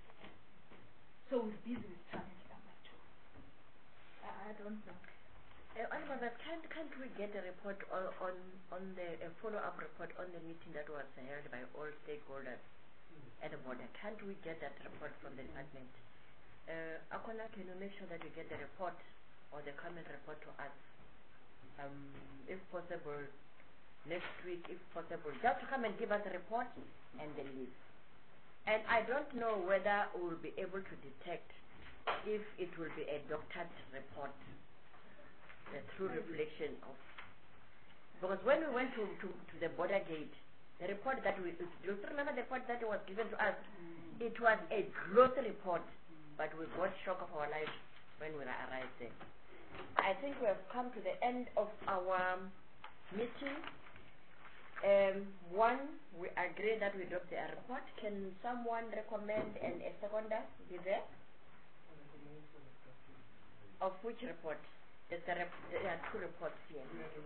[SPEAKER 9] So we're busy with challenge number two. I, I don't know.
[SPEAKER 1] Uh, Oliver, but can't, can't we get a report on, on, on the, a follow-up report on the meeting that was held by all stakeholders mm. at the border? Can't we get that report from the department? Uh, Akona, can you make sure that you get the report or the comment report to us? Um, if possible, next week, if possible, just to come and give us a report and then leave. And I don't know whether we will be able to detect if it will be a doctored report. The true reflection of, because when we went to, to, to the border gate, the report that we, do you remember the report that was given to us? Mm. It was a growth report, mm. but we got shock of our life when we arrived there. I think we have come to the end of our meeting. Um, one, we agree that we adopt the report. Can someone recommend and a seconder be there? Of which report? There's a rep there are two reports here.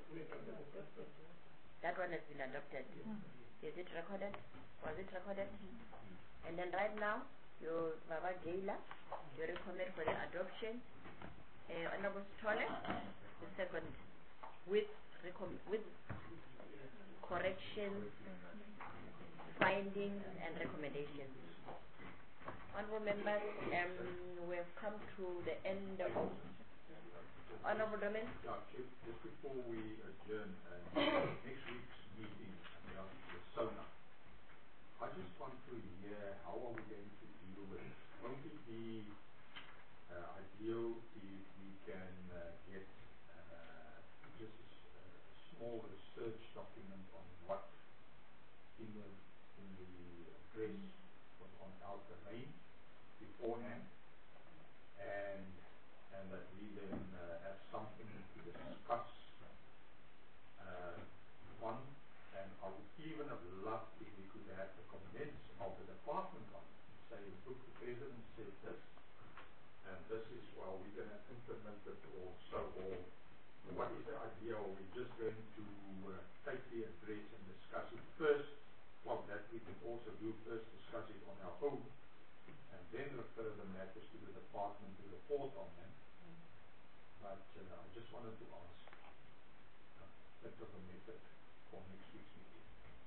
[SPEAKER 1] That one has been adopted. Mm. Is it recorded? Was it recorded? Mm. And then right now, your Baba Gaila, you recommend for the adoption. Uh, Honorable Stoller, the second, with with corrections, findings, and recommendations. Honorable members, um, we have come to the end of. Honorable Domin?
[SPEAKER 4] Yeah, Chief, just before we adjourn uh, next week's meeting, yeah, the SONA, I just want to hear how are we going to deal with it. Won't it be uh, ideal if we can uh, get uh, just a, a small research document on what in the, in the press was on our domain beforehand, and and that we then uh, have something to discuss uh, on, and I would even have loved if we could have the comments of the department on it, say, look, the president said this, and this is, well, we're going to implement it, or so, or what is the idea, or we're just going to uh, take the address and discuss it first, well, that we can also do first, discuss it on our own, and then refer the matters to the department to report on them. But uh, I just wanted to ask a bit of a method for next week's meeting.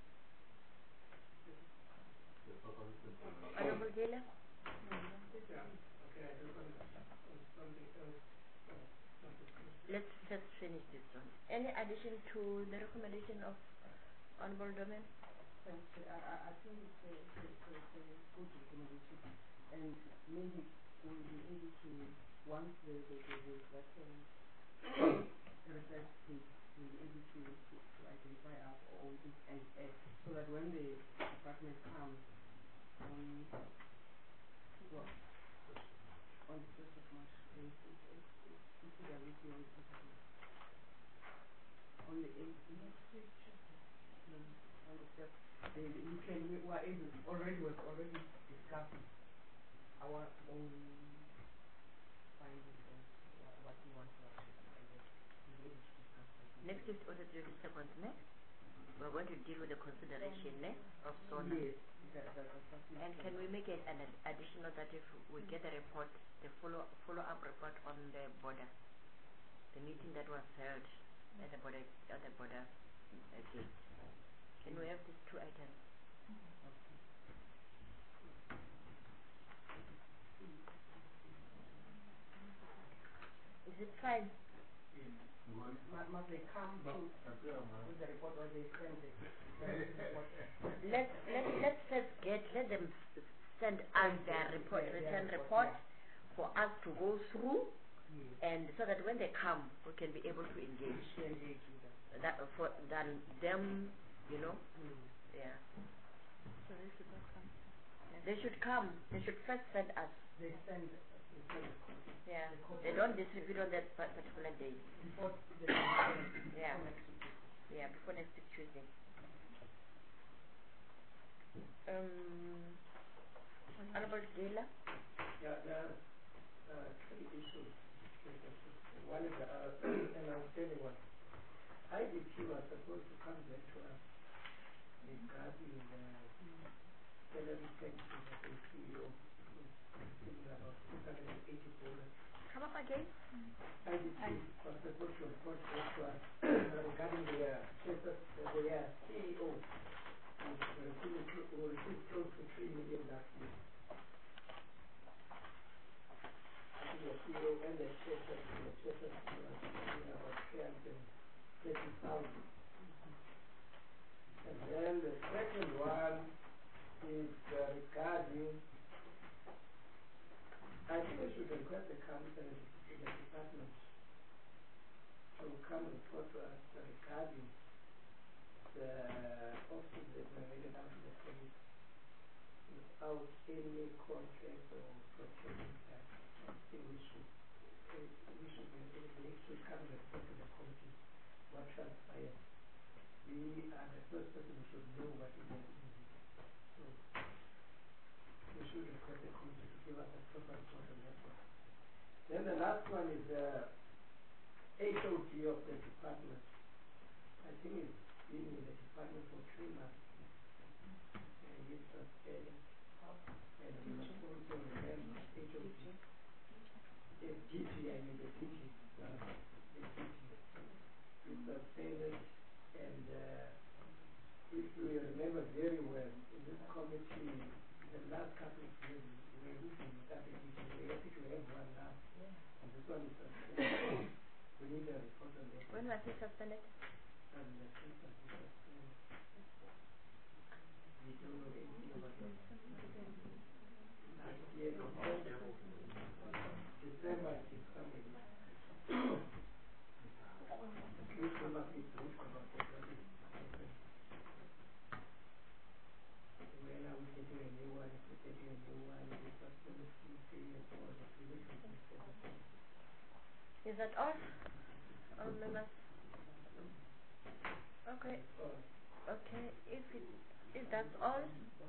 [SPEAKER 1] Honorable Gaila?
[SPEAKER 7] Yeah, okay, I don't want on something else. Uh,
[SPEAKER 1] let's let's finish this one. Any addition to the recommendation of Honorable Domin?
[SPEAKER 3] Thanks. I, I think it's a, it's, a, it's, a, it's a good recommendation, and maybe we'll be able to, once the the the, the that uh, research page, we'll be able to, to, to identify our own and uh, so that when the department comes on well, on the first of March, it's it's it's it's P W C on the first of March. On the eighth next week. No, on the first. They, we can we were able already was already discussed our own findings and what, what we want to achieve, and then we'll be able to discuss that.
[SPEAKER 1] Next is order to the second, next? we're going to deal with the consideration eh, of SONA.
[SPEAKER 7] Yes. That, that was something
[SPEAKER 1] And
[SPEAKER 7] to-
[SPEAKER 1] can we make it an ad- additional that if we get a report, the follow follow up report on the border, the meeting that was held at the border at the border uh, gate? Can we have these two items?
[SPEAKER 7] Okay.
[SPEAKER 1] Is it fine?
[SPEAKER 7] Must, must they come to with the report or they send it?
[SPEAKER 1] Let let let's first get let them s- send us their report,
[SPEAKER 7] Yeah,
[SPEAKER 1] written
[SPEAKER 7] their
[SPEAKER 1] report,
[SPEAKER 7] report,
[SPEAKER 1] for us to go through,
[SPEAKER 7] Yes.
[SPEAKER 1] and so that when they come, we can be able to engage.
[SPEAKER 7] Engage with them.
[SPEAKER 1] That for than them, you know.
[SPEAKER 7] Mm.
[SPEAKER 1] Yeah.
[SPEAKER 5] So they should not come.
[SPEAKER 1] They should come. They should first send us.
[SPEAKER 7] They send, they send the copy.
[SPEAKER 1] Yeah.
[SPEAKER 7] The copy.
[SPEAKER 1] They don't distribute on that pa- particular day.
[SPEAKER 7] Before the next
[SPEAKER 1] Yeah.
[SPEAKER 7] next week.
[SPEAKER 1] Yeah, before next week Tuesday. Um, Honorable Dela.
[SPEAKER 7] Yeah, there are uh, three issues. Three issues. One is uh, an outstanding one. I D P was supposed to come back to us regarding the salary packages of a C E O. Receiving about six hundred eighty dollars.
[SPEAKER 1] Come up again.
[SPEAKER 7] I D P was supposed to report back to us regarding their status, uh, their C E O. And we received cl- we received close to three million last year. I think the C E O and the status, the status was receiving about three hundred thirty thousand. And then the second one is uh, regarding, I think we should request the company, the department, to come report to us regarding the offices that were rented out to the police without any contract or procurement tax. I think we should, uh, we should, uh, they should come report to the committee what transpired. We are the first person who should know what is happening. So, we should request the committee to give us a proper report on that one. Then the last one is the H O D of the department. I think it's been in the department for three months. And he's suspended. And we must also remember H O D. Yes, D G, I mean the D G. Uh, the D G. He's suspended. And uh, if you remember very well, in this committee, the last couple of years, we were looking at the D G. We're happy to have one now. And this one is suspended. We need a report on that.
[SPEAKER 1] When was he suspended?
[SPEAKER 7] And the truth is suspended. We don't know anything about that. Last year, December, December, is coming. Please do not be brief about that. What is happening? When are we getting a new one? If we're getting a new one, we suspend the full period for the previous one.
[SPEAKER 1] Is that all? All members? Okay. Okay. If it if that's all,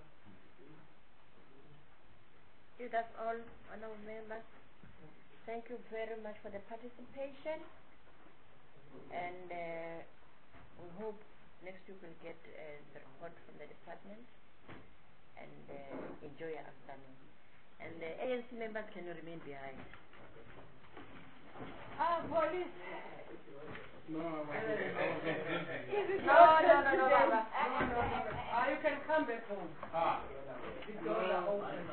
[SPEAKER 1] if that's all, honorable members, thank you very much for the participation, and uh, we hope next week we'll get uh, the report from the department, and uh, enjoy your afternoon. And the A N C members can remain behind.
[SPEAKER 9] Ah, police.
[SPEAKER 2] No, I was
[SPEAKER 9] Is it
[SPEAKER 7] No,
[SPEAKER 9] not
[SPEAKER 7] no, no, no,
[SPEAKER 9] today?
[SPEAKER 7] no, no, no, no, no. Ah, you can come back home.
[SPEAKER 2] Ah.
[SPEAKER 7] The doors are open.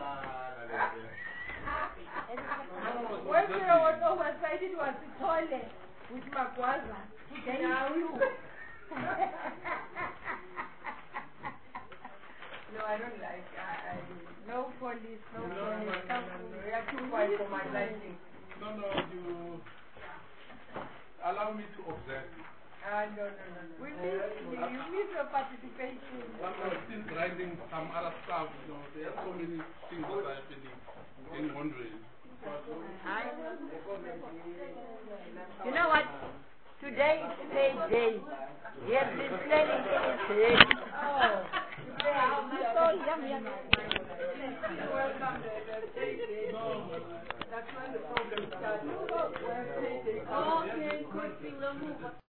[SPEAKER 9] When there was oversight, it was the toilet with Magwaza. Then you.
[SPEAKER 7] No, I don't like. I, I,
[SPEAKER 9] No police, no
[SPEAKER 2] No,
[SPEAKER 9] police.
[SPEAKER 2] no, no, no, no.
[SPEAKER 7] we are too quiet for my liking.
[SPEAKER 2] No, no, you allow me to observe.
[SPEAKER 7] Ah, no, no, no, no.
[SPEAKER 9] We miss you. You miss your participation.
[SPEAKER 2] But I'm still grinding some other stuff, you know. There are so many things that are happening in wondering.
[SPEAKER 1] Hi. You know what? Today is payday. He has been planning in his head.
[SPEAKER 7] Oh,
[SPEAKER 9] So, yum, yum.
[SPEAKER 7] welcome the, the payday. That's when the problem starts. When payday comes.
[SPEAKER 9] Okay, good thing, remove.